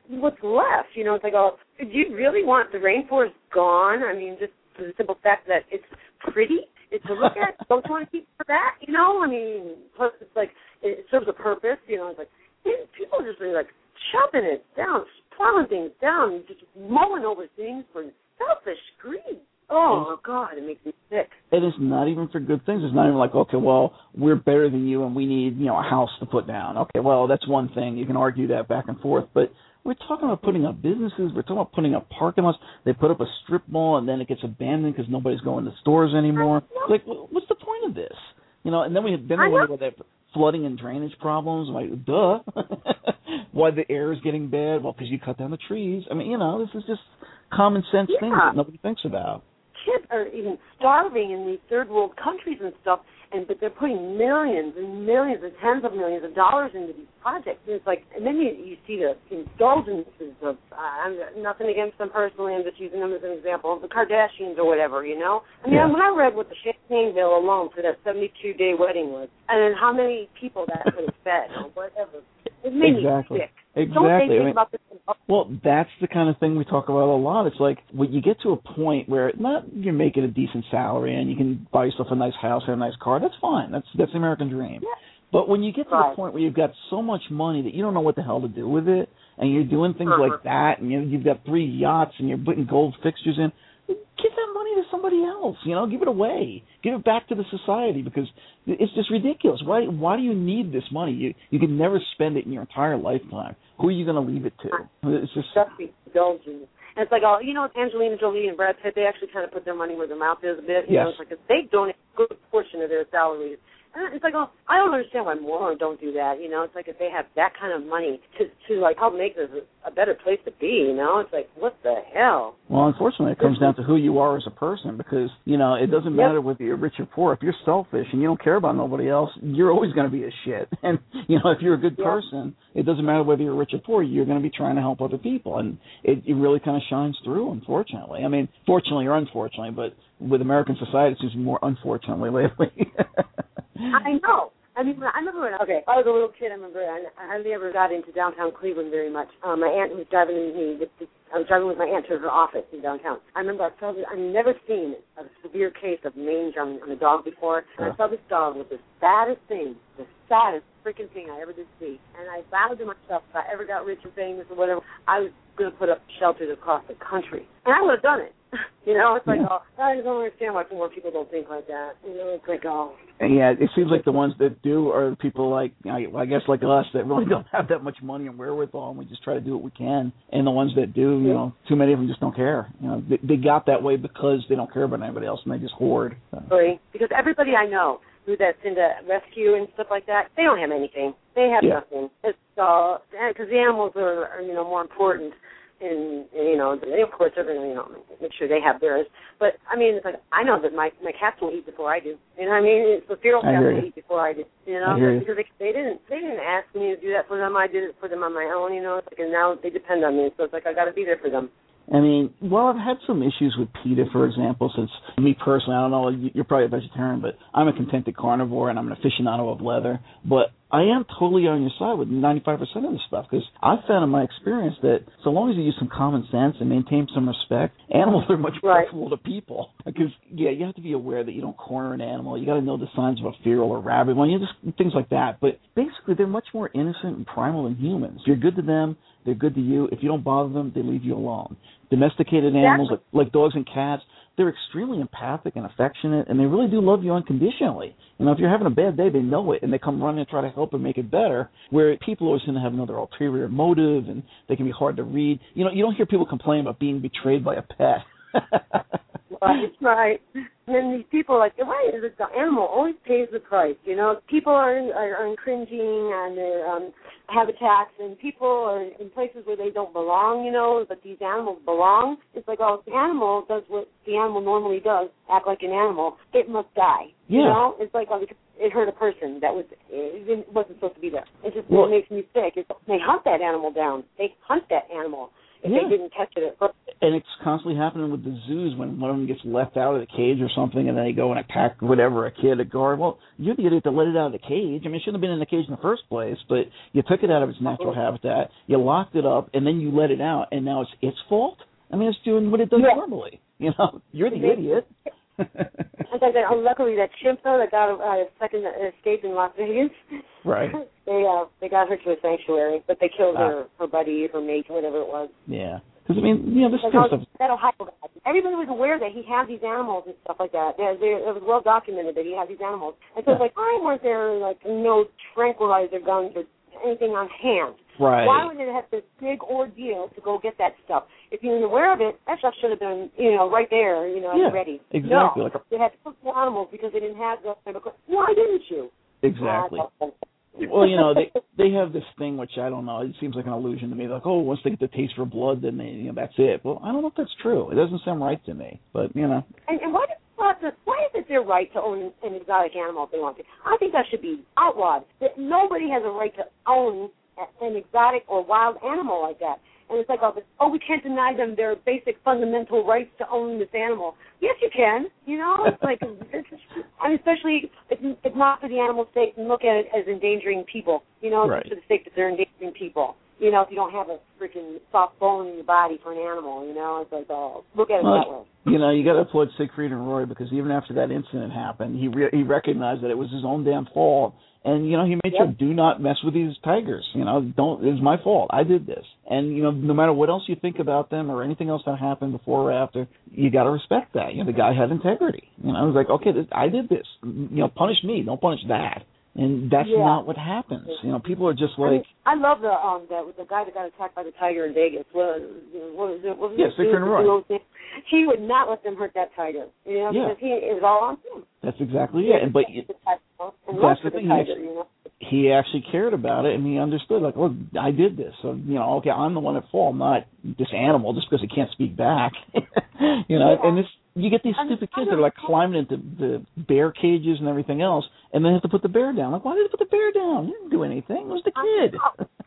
what's left? You know, it's like, oh, do you really want the rainforest gone? I mean, just for the simple fact that it's pretty it's to look at. Don't you want to keep for that? You know, I mean, plus it's like it serves a purpose. You know, it's like people are just really like chopping it down, plowing things down, just mowing over things for selfish greed. Oh, God, it makes me sick. It is not even for good things. It's not even like, okay, well, we're better than you and we need, you know, a house to put down. Okay, well, that's one thing. You can argue that back and forth. But we're talking about putting up businesses. We're talking about putting up parking lots. They put up a strip mall and then it gets abandoned because nobody's going to stores anymore. Like, what's the point of this? You know, and then we then they wonder about that flooding and drainage problems. Like, duh. Why the air is getting bad? Well, because you cut down the trees. I mean, you know, this is just common sense yeah. things that nobody thinks about. Kids are even starving in these third world countries and stuff, and but they're putting millions and millions and tens of millions of dollars into these projects. And it's like, and then you, you see the indulgences of uh, I'm nothing against them personally. I'm just using them as an example of the Kardashians or whatever, you know. I mean, yeah. when I read what the champagne bill alone for that seventy-two day wedding was, and then how many people that could have fed or whatever, it made exactly. me sick. Exactly. Don't they think I mean, about this? Well, that's the kind of thing we talk about a lot. It's like when you get to a point where not you're making a decent salary and you can buy yourself a nice house and a nice car. That's fine. That's that's the American dream. Yeah. But when you get to right. the point where you've got so much money that you don't know what the hell to do with it, and you're doing things uh-huh. like that, and you, you've got three yachts and you're putting gold fixtures in, give that money to somebody else. You know, give it away. Give it back to the society because it's just ridiculous. Why why do you need this money? You you can never spend it in your entire lifetime. Who are you going to leave it to? It's just that's the indulgence. And it's like, oh, you know, Angelina Jolie and Brad Pitt, they actually kind of put their money where their mouth is a bit. You yes. know, it's like if they donate a good portion of their salaries. And it's like, oh, I don't understand why more don't do that. You know, it's like if they have that kind of money to, to like, help make this a better place to be, you know? It's like, what the hell? Well, unfortunately, it comes down to who you are as a person because, you know, it doesn't matter yep. whether you're rich or poor. If you're selfish and you don't care about nobody else, you're always going to be a shit. And, you know, if you're a good yep. person, it doesn't matter whether you're rich or poor, you're going to be trying to help other people. And it, it really kind of shines through, unfortunately. I mean, fortunately or unfortunately, but with American society, it seems more unfortunately lately. I know. I mean, I remember when, okay, I was a little kid, I remember, I, I hardly ever got into downtown Cleveland very much. Um, my aunt was driving me, with this, I was driving with my aunt to her office in downtown. I remember I saw this, I've never seen a severe case of mange on, on a dog before, and I saw this dog with the saddest thing, the saddest freaking thing I ever did see. And I vowed to myself, if I ever got rich and famous or whatever, I was going to put up shelters across the country. And I would have done it. You know, it's like, yeah. oh, I don't understand why more people don't think like that. You know, it's like, oh. And yeah, it seems like the ones that do are people like, I, I guess like us, that really don't have that much money and wherewithal, and we just try to do what we can. And the ones that do, you know, too many of them just don't care. You know, they, they got that way because they don't care about anybody else, and they just hoard. So. Right. Because everybody I know who that's into rescue and stuff like that, they don't have anything. They have yeah. nothing. It's uh, because the animals are, are, you know, more important. And, and, you know, they, of course, they're going to, you know, make sure they have theirs. But, I mean, it's like, I know that my, my cats will eat before I do. You know what I mean? It's the feral cats will eat before I do. You know? Because they, they didn't they didn't ask me to do that for them. I did it for them on my own, you know? It's like, and now they depend on me. So it's like, I got to be there for them. I mean, well, I've had some issues with PETA, for example, since me personally, I don't know, you're probably a vegetarian, but I'm a contented carnivore and I'm an aficionado of leather. But I am totally on your side with ninety-five percent of this stuff because I've found in my experience that so long as you use some common sense and maintain some respect, animals are much right. preferable to people. Because, yeah, you have to be aware that you don't corner an animal. You got to know the signs of a feral or rabid one, you know, just things like that. But basically, they're much more innocent and primal than humans. If you're good to them, they're good to you. If you don't bother them, they leave you alone. Domesticated animals exactly. like, like dogs and cats, they're extremely empathic and affectionate, and they really do love you unconditionally. You know, if you're having a bad day, they know it, and they come running and try to help and make it better, where people always going to have another ulterior motive, and they can be hard to read. You know, you don't hear people complain about being betrayed by a pet. Right, right. And these people, like, why is it the animal always pays the price? You know, people are, are, are infringing on their um, habitats, and people are in places where they don't belong, you know, but these animals belong. It's like, oh, if the animal does what the animal normally does, act like an animal, it must die. Yeah. You know, it's like, oh, it hurt a person that was it wasn't supposed to be there. It just well, it makes me sick. It's, they hunt that animal down. They hunt that animal. if yeah. they didn't catch it at first. And it's constantly happening with the zoos when one of them gets left out of the cage or something, and they go and attack whatever, a kid, a guard. Well, you're the idiot that let it out of the cage. I mean, it shouldn't have been in the cage in the first place, but you took it out of its natural habitat, you locked it up, and then you let it out, and now it's its fault? I mean, it's doing what it does yeah. normally. You know, you're the idiot. I think that, oh, luckily that chimp though that got a uh, second escape in Las Vegas. Right. They uh they got her to a sanctuary, but they killed ah. her her buddy, her mate, whatever it was. Yeah. Because I mean, you know, this like, kind of stuff. That Ohio guy. Everybody was aware that he had these animals and stuff like that. They, they, it was well documented that he had these animals. And so yeah. it's like, why weren't there like no tranquilizer guns or anything on hand? Right. Why would it have this big ordeal to go get that stuff? If you were aware of it, that stuff should have been, you know, right there, you know, yeah, ready. Exactly. No, like a, they had to put the animals because they didn't have the. Why didn't you? Exactly. Uh, well, you know, they they have this thing which I don't know. It seems like an illusion to me. Like, oh, once they get the taste for blood, then they, you know, that's it. Well, I don't know if that's true. It doesn't sound right to me. But you know. And, and why does why is it their right to own an exotic animal if they want to? I think that should be outlawed. That nobody has a right to own an exotic or wild animal like that. And it's like, oh, oh, we can't deny them their basic fundamental rights to own this animal. Yes, you can. You know, it's like, it's, I mean, especially if it's not for the animal's sake, and look at it as endangering people. You know, right. it's for the sake that they're endangering people. You know, if you don't have a freaking soft bone in your body for an animal, you know, it's like, oh, look at it well, that way. You know, you got to applaud Siegfried and Roy because even after that incident happened, he re- he recognized that it was his own damn fault. And, you know, he made yep. sure, do not mess with these tigers. You know, don't, it was my fault. I did this. And, you know, no matter what else you think about them or anything else that happened before or after, you got to respect that. You know, the guy had integrity. You know, it was like, okay, this, I did this. You know, punish me. Don't punish that. And that's yeah. not what happens. You know, people are just like. I, mean, I love the um the the guy that got attacked by the tiger in Vegas. What, what was it? What was yeah, Siegfried and Roy. He would not let them hurt that tiger. You know, yeah. because he it was all on him. That's exactly it. And but you, that's the thing. Tiger, you know? He actually cared about it, and he understood. Like, well, I did this, so you know, okay, I'm the one at fault, not this animal, just because he can't speak back. you know, yeah. and this. You get these stupid kids that are like climbing into the bear cages and everything else, and then have to put the bear down. Like, why did they put the bear down? You didn't do anything. It was the kid.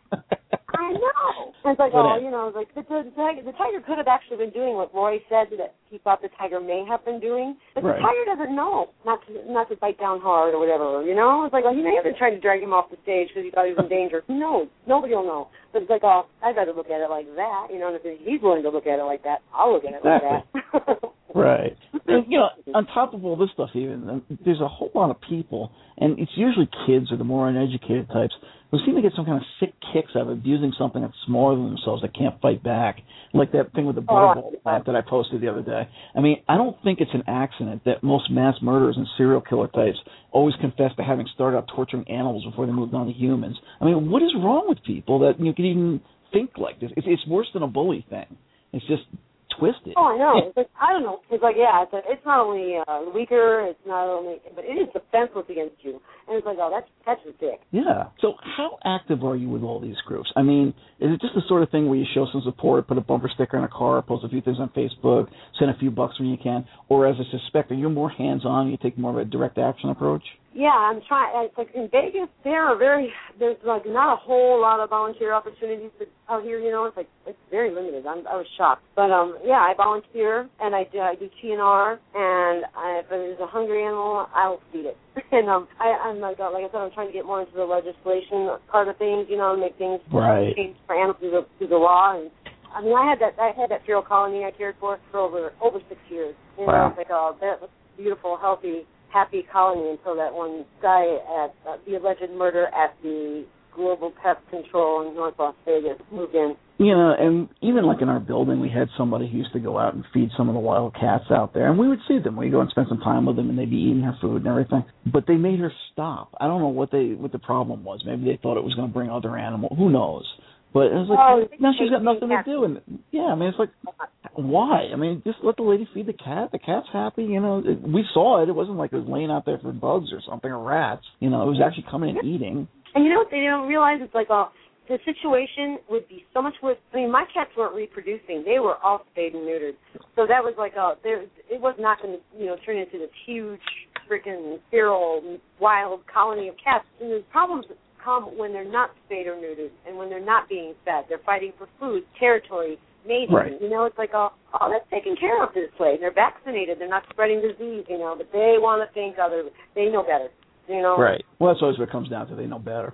I know. And it's like, but, oh, you know, like the, the, the, tiger, the tiger could have actually been doing what Roy said that he thought the tiger may have been doing, but right. the tiger doesn't know not to not to bite down hard or whatever. You know, it's like, oh, he may have been trying to drag him off the stage because he thought he was in danger. Who knows? Nobody will know. But it's like, oh, I'd rather look at it like that. You know, and if he's willing to look at it like that, I'll look at it exactly. like that. Right. And, you know, on top of all this stuff, even there's a whole lot of people, and it's usually kids or the more uneducated types, who seem to get some kind of sick kicks out of abusing something that's smaller than themselves that can't fight back, like that thing with the butterball oh, plant that I posted the other day. I mean, I don't think it's an accident that most mass murderers and serial killer types always confess to having started out torturing animals before they moved on to humans. I mean, what is wrong with people that you can even think like this? It's, it's worse than a bully thing. It's just twisted. Oh, I know. It's like, I don't know. It's like, yeah, it's, like, it's not only uh, weaker, it's not only, but it is defenseless against you. And it's like, oh, that's that's a dick. Yeah. So how active are you with all these groups? I mean, is it just the sort of thing where you show some support, put a bumper sticker in a car, post a few things on Facebook, send a few bucks when you can? Or as a suspect, are you more hands-on, you take more of a direct action approach? Yeah, I'm trying. It's like in Vegas, there are very there's like not a whole lot of volunteer opportunities out here. You know, it's like it's very limited. I'm, I was shocked, but um, yeah, I volunteer and I do I do T N R, and I, if there's a hungry animal, I'll feed it. and um, I, I'm like like I said, I'm trying to get more into the legislation part of things. You know, and make things right. change for animals through the, through the law. And I mean, I had that I had that feral colony I cared for for over over six years. You know, wow. it's like oh, that was beautiful, healthy. happy colony until that one guy at uh, the alleged murder at the Global Pest Control in North Las Vegas moved in. You know, and even like in our building, we had somebody who used to go out and feed some of the wild cats out there, and we would see them. We'd go and spend some time with them, and they'd be eating her food and everything. But they made her stop. I don't know what they what the problem was. Maybe they thought it was going to bring other animals. Who knows? But it was like, oh, now she's got nothing to do. And yeah, I mean, it's like, why? I mean, just let the lady feed the cat. The cat's happy. You know, it, we saw it. It wasn't like it was laying out there for bugs or something or rats. You know, it was actually coming and eating. And you know what they don't realize? It's like, oh, the situation would be so much worse. I mean, my cats weren't reproducing. They were all spayed and neutered. So that was like, oh, there, it was not going to, you know, turn into this huge freaking feral wild colony of cats. And there's problems come when they're not spayed or neutered and when they're not being fed. They're fighting for food, territory, maybe. Right. You know, it's like, oh, oh, that's taken care of this way. They're vaccinated. They're not spreading disease, you know, but they want to think other, they know better, you know. Right. Well, that's always what it comes down to. They know better.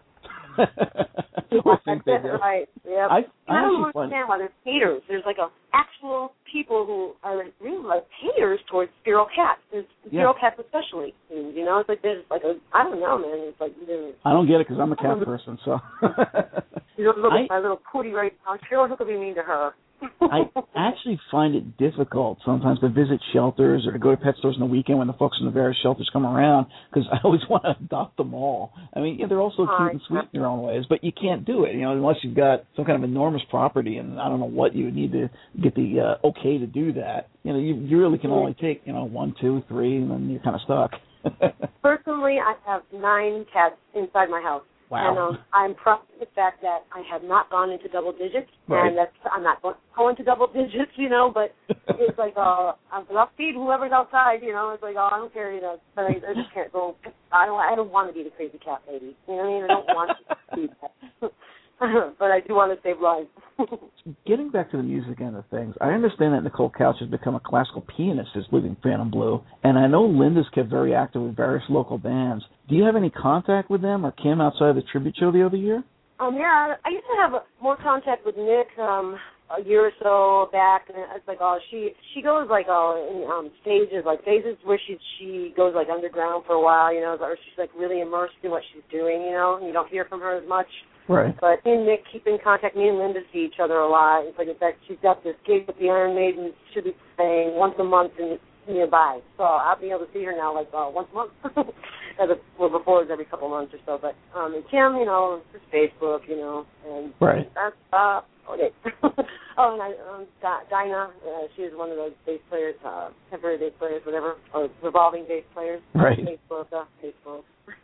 Yeah, or think they that's do. it, right. Yep. I, I, I don't actually find, understand why there's haters. There's like a actual people who are really like haters towards feral cats. There's Yeah. feral cats especially. You know, it's like there's like a I don't know, man. It's like there's, I don't get it because I'm a cat person. So you know, little, I- my little pootie right now. Sure, who could be mean to her? I actually find it difficult sometimes to visit shelters or to go to pet stores on the weekend when the folks from the various shelters come around because I always want to adopt them all. I mean, yeah, they're all so cute and sweet in their own ways, but you can't do it, you know, unless you've got some kind of enormous property, and I don't know what you would need to get the uh, okay to do that. You know, you, you really can only take, you know, one, two, three, and then you're kind of stuck. Personally, I have nine cats inside my house. Wow. And um, I'm proud of the fact that I have not gone into double digits, Right. and that's I'm not going, going to double digits, you know. But it's like, uh, I'll feed whoever's outside, you know. It's like, oh, I don't care, you know. But I, I just can't go. I don't. I don't want to be the crazy cat lady. You know what I mean? I don't want to be that. But I do want to save lives. Getting back to the music end of things, I understand that Nicole Couch has become a classical pianist since leaving Phantom Blue, and I know Linda's kept very active with various local bands. Do you have any contact with them or Kim outside of the tribute show the other year? Um, yeah, I used to have more contact with Nick um, a year or so back, and it's like, oh, she she goes like oh in um, stages, like phases where she she goes like underground for a while, you know, or she's like really immersed in what she's doing, you know, and you don't hear from her as much. Right. But me and Nick keep in contact. Me and Linda see each other a lot. It's like, in fact, she's got this gig with the Iron Maiden. Should be playing once a month in nearby. So I'll be able to see her now, like uh, once a month. As a, well, before it was every couple of months or so. But um, and Kim, you know, just Facebook, you know, and Right. that's uh, okay. Oh, and I, um, Di- Dinah, uh, she was one of those bass players, uh, temporary bass players, whatever, or revolving bass players. Right. Facebook, uh, Facebook.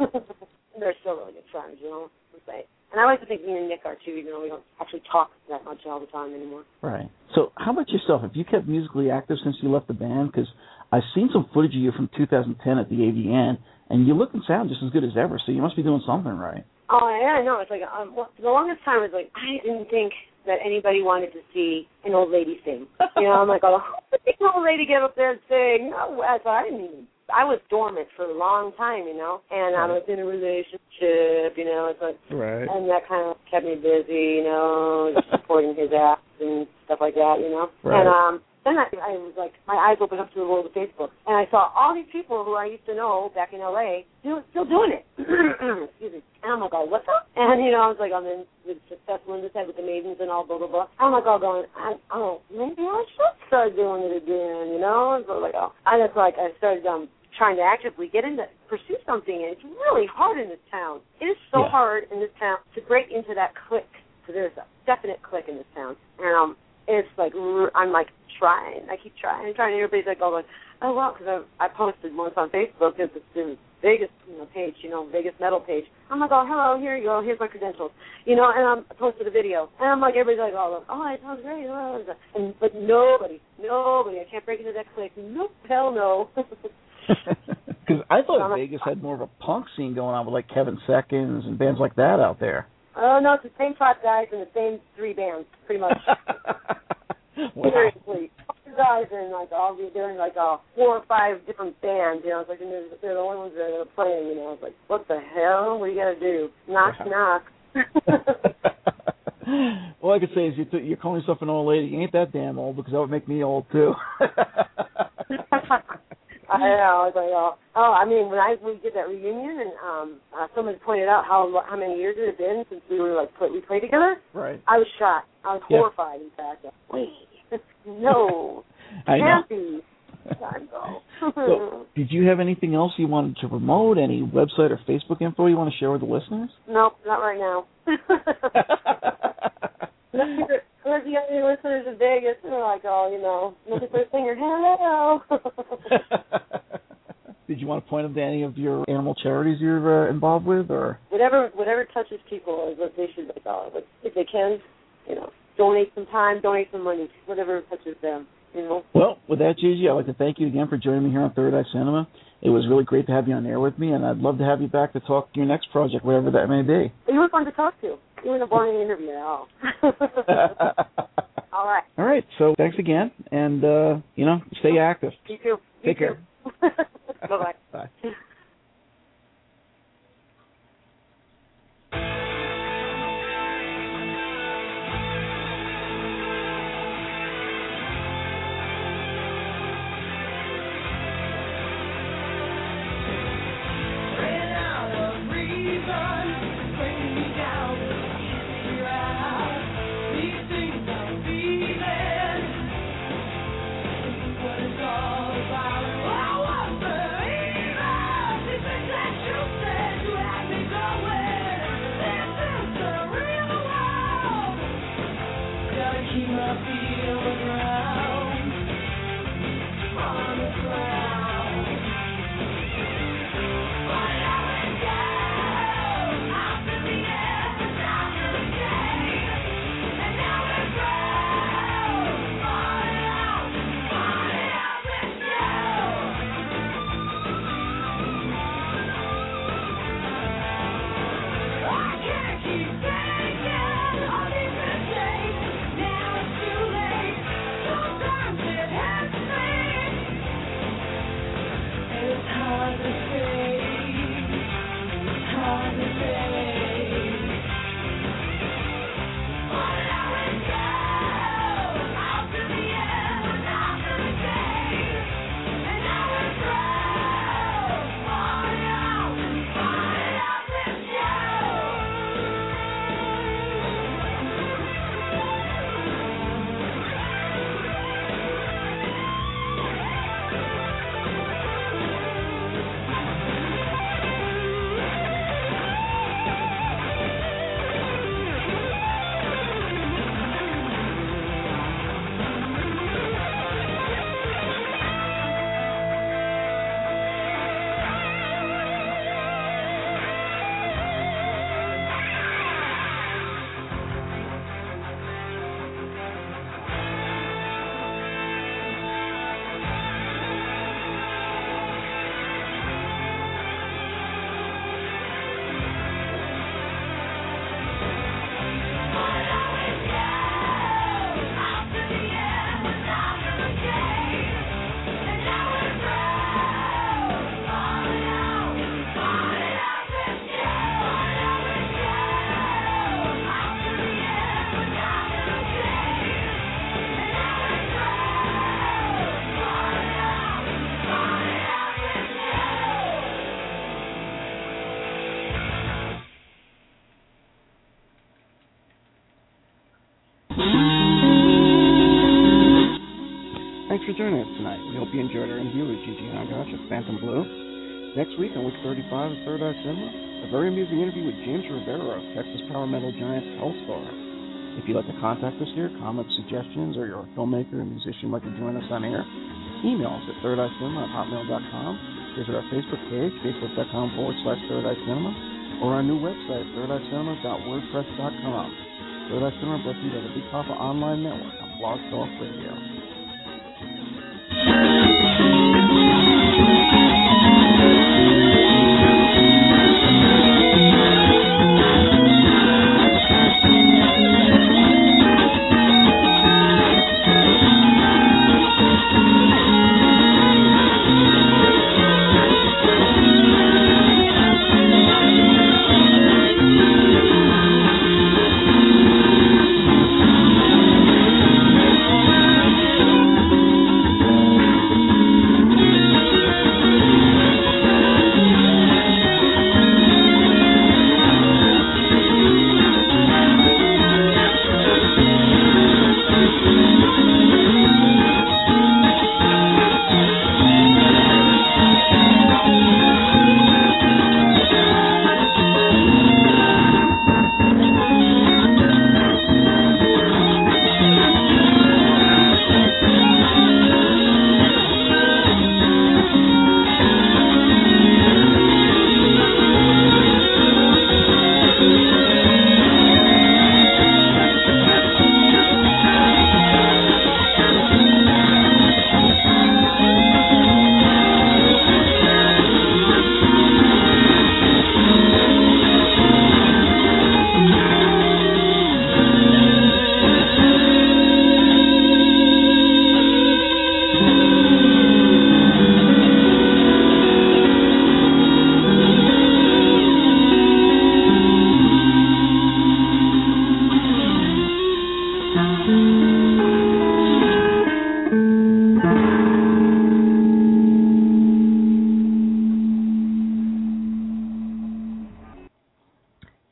They're still really good friends, you know. Say. And I like to think me and Nick are too, even though we don't actually talk that much all the time anymore. Right. So how about yourself? Have you kept musically active since you left the band? Because I've seen some footage of you from two thousand ten at the A V N, and you look and sound just as good as ever, so you must be doing something right. Oh, yeah, I know. It's like, um, well, the longest time was like, I didn't think that anybody wanted to see an old lady sing. You know, I'm like, oh, an old lady get up there and sing. Oh, so I didn't even I was dormant for a long time, you know, and I was in a relationship, you know, it's like, right. And that kind of kept me busy, you know, supporting his acts and stuff like that, you know. Right. And um, then I, I was like, my eyes opened up to the world of Facebook, and I saw all these people who I used to know back in L A do, still doing it. Excuse me. And I'm like, oh, what's up? And, you know, I was like, on the, the success Linda's had with the Maidens and all, blah, blah, blah. I'm like, all going, I, oh, maybe I should start doing it again, you know. And so like, oh, I just like, I started um. trying to actively get into, pursue something, and it's really hard in this town. It is so yeah. hard in this town to break into that clique, because there's a definite clique in this town. And um, it's like, I'm like trying, I keep trying and trying, and everybody's like, oh, like, oh well, because I, I posted once on Facebook, it's the Vegas, you know, page, you know, Vegas metal page. I'm like, oh, hello, here you go, here's my credentials, you know, and um, I posted a video, and I'm like, everybody's like, oh, oh, it sounds great, and but nobody, nobody, I can't break into that clique. Nope, hell no. Because I thought Vegas had more of a punk scene going on with like Kevin Seconds and bands like that out there. Oh no, it's the same five guys and the same three bands, pretty much. Wow. Seriously, five guys and like all they're in like uh, four or five different bands. You know, it's like and they're, they're the only ones that are playing. You know, it's like what the hell? What do you got to do? Knock, wow. knock. All I could say is you th- you're calling yourself an old lady. You ain't that damn old, because that would make me old too. I know. I was like, oh, oh, I mean, when I we did that reunion, and um, uh, someone pointed out how how many years it had been since we were like put, we played together. Right. I was shocked. I was yeah. horrified. In fact, wait, no, I can't know. be. Time go. So, did you have anything else you wanted to promote? Any website or Facebook info you want to share with the listeners? Nope, not right now. Unless you got any listeners in Vegas, they're like, oh, you know, looking for a singer. Hello. Did you want to point them to any of your animal charities you're uh, involved with, or whatever? Whatever touches people is what they should like. Oh, but if they can, you know, donate some time, donate some money, whatever touches them. You know. Well, with that, Gigi, I'd like to thank you again for joining me here on Third Eye Cinema. It was really great to have you on air with me, and I'd love to have you back to talk your next project, whatever that may be. You were fun to talk to. You weren't a boring interview at all. All right. All right. So thanks again, and uh, you know, stay active. You too. Take you care. Too. Bye-bye. Bye. Thanks for joining us tonight. We hope you enjoyed our interview with Gigi Hangash of Phantom Blue. Next week on week thirty-five of Third Eye Cinema, a very amusing interview with James Rivera of Texas power metal giant Hellstar. If you'd like to contact us here, comments, suggestions, or you're a filmmaker or musician who'd like to join us on air, email us at thirdeyecinema at hotmail dot com, visit our Facebook page, facebook.com forward slash Third Eye Cinema, or our new website, thirdeyecinema dot wordpress dot com. Third Eye Cinema brought to you by the Big Papa Online Network on Blog Talk Radio.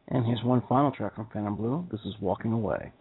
And here's one final track from Phantom Blue. This is Walking Away.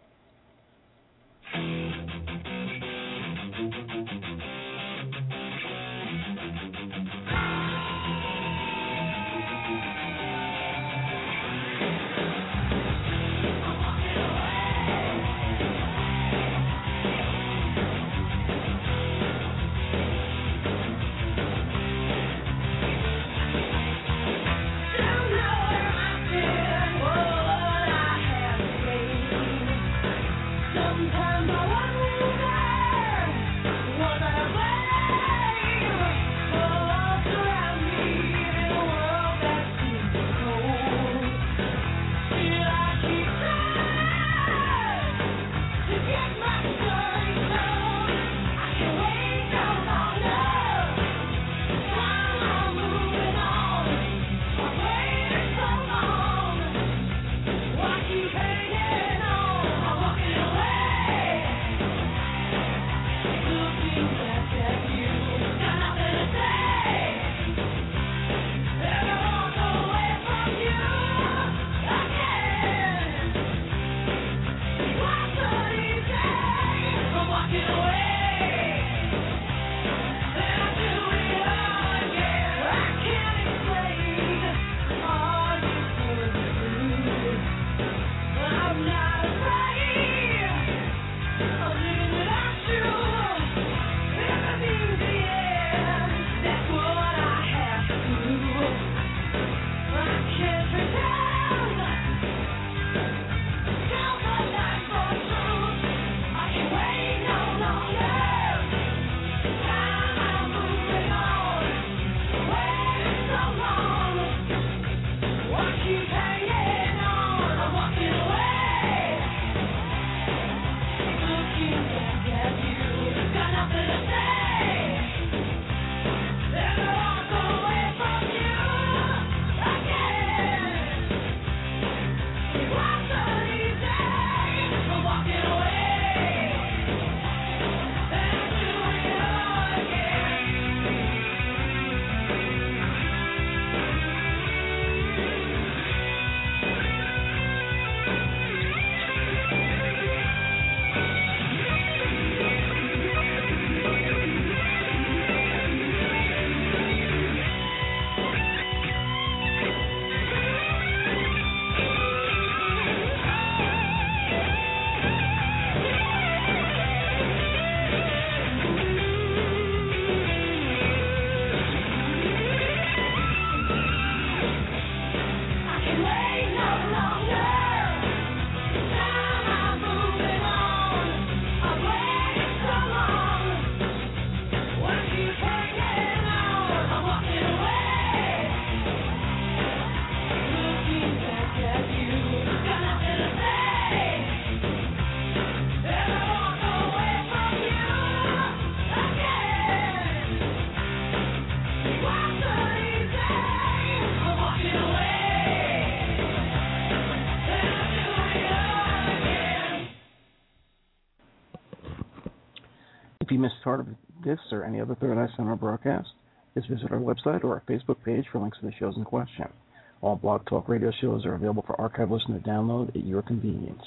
If you missed part of this or any other Third Eye Cinema broadcast, just visit our website or our Facebook page for links to the shows in question. All Blog Talk Radio shows are available for archive listener download at your convenience.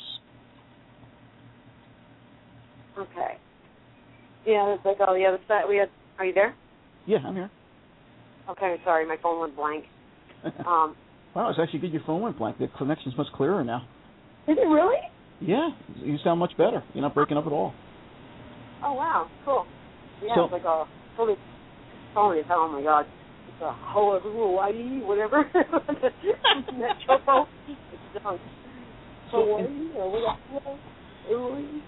Okay. Yeah, that's like all the other stuff we had. Are you there? Yeah, I'm here. Okay, sorry, my phone went blank. Um, wow, it's actually good your phone went blank. The connection's much clearer now. Is it really? Yeah, you sound much better. You're not breaking up at all. Oh, wow, cool. Yeah, so, it's like a totally phone is, oh my God. It's a whole Hawaii, whatever. Metro phone. It's done. Hawaii or whatever.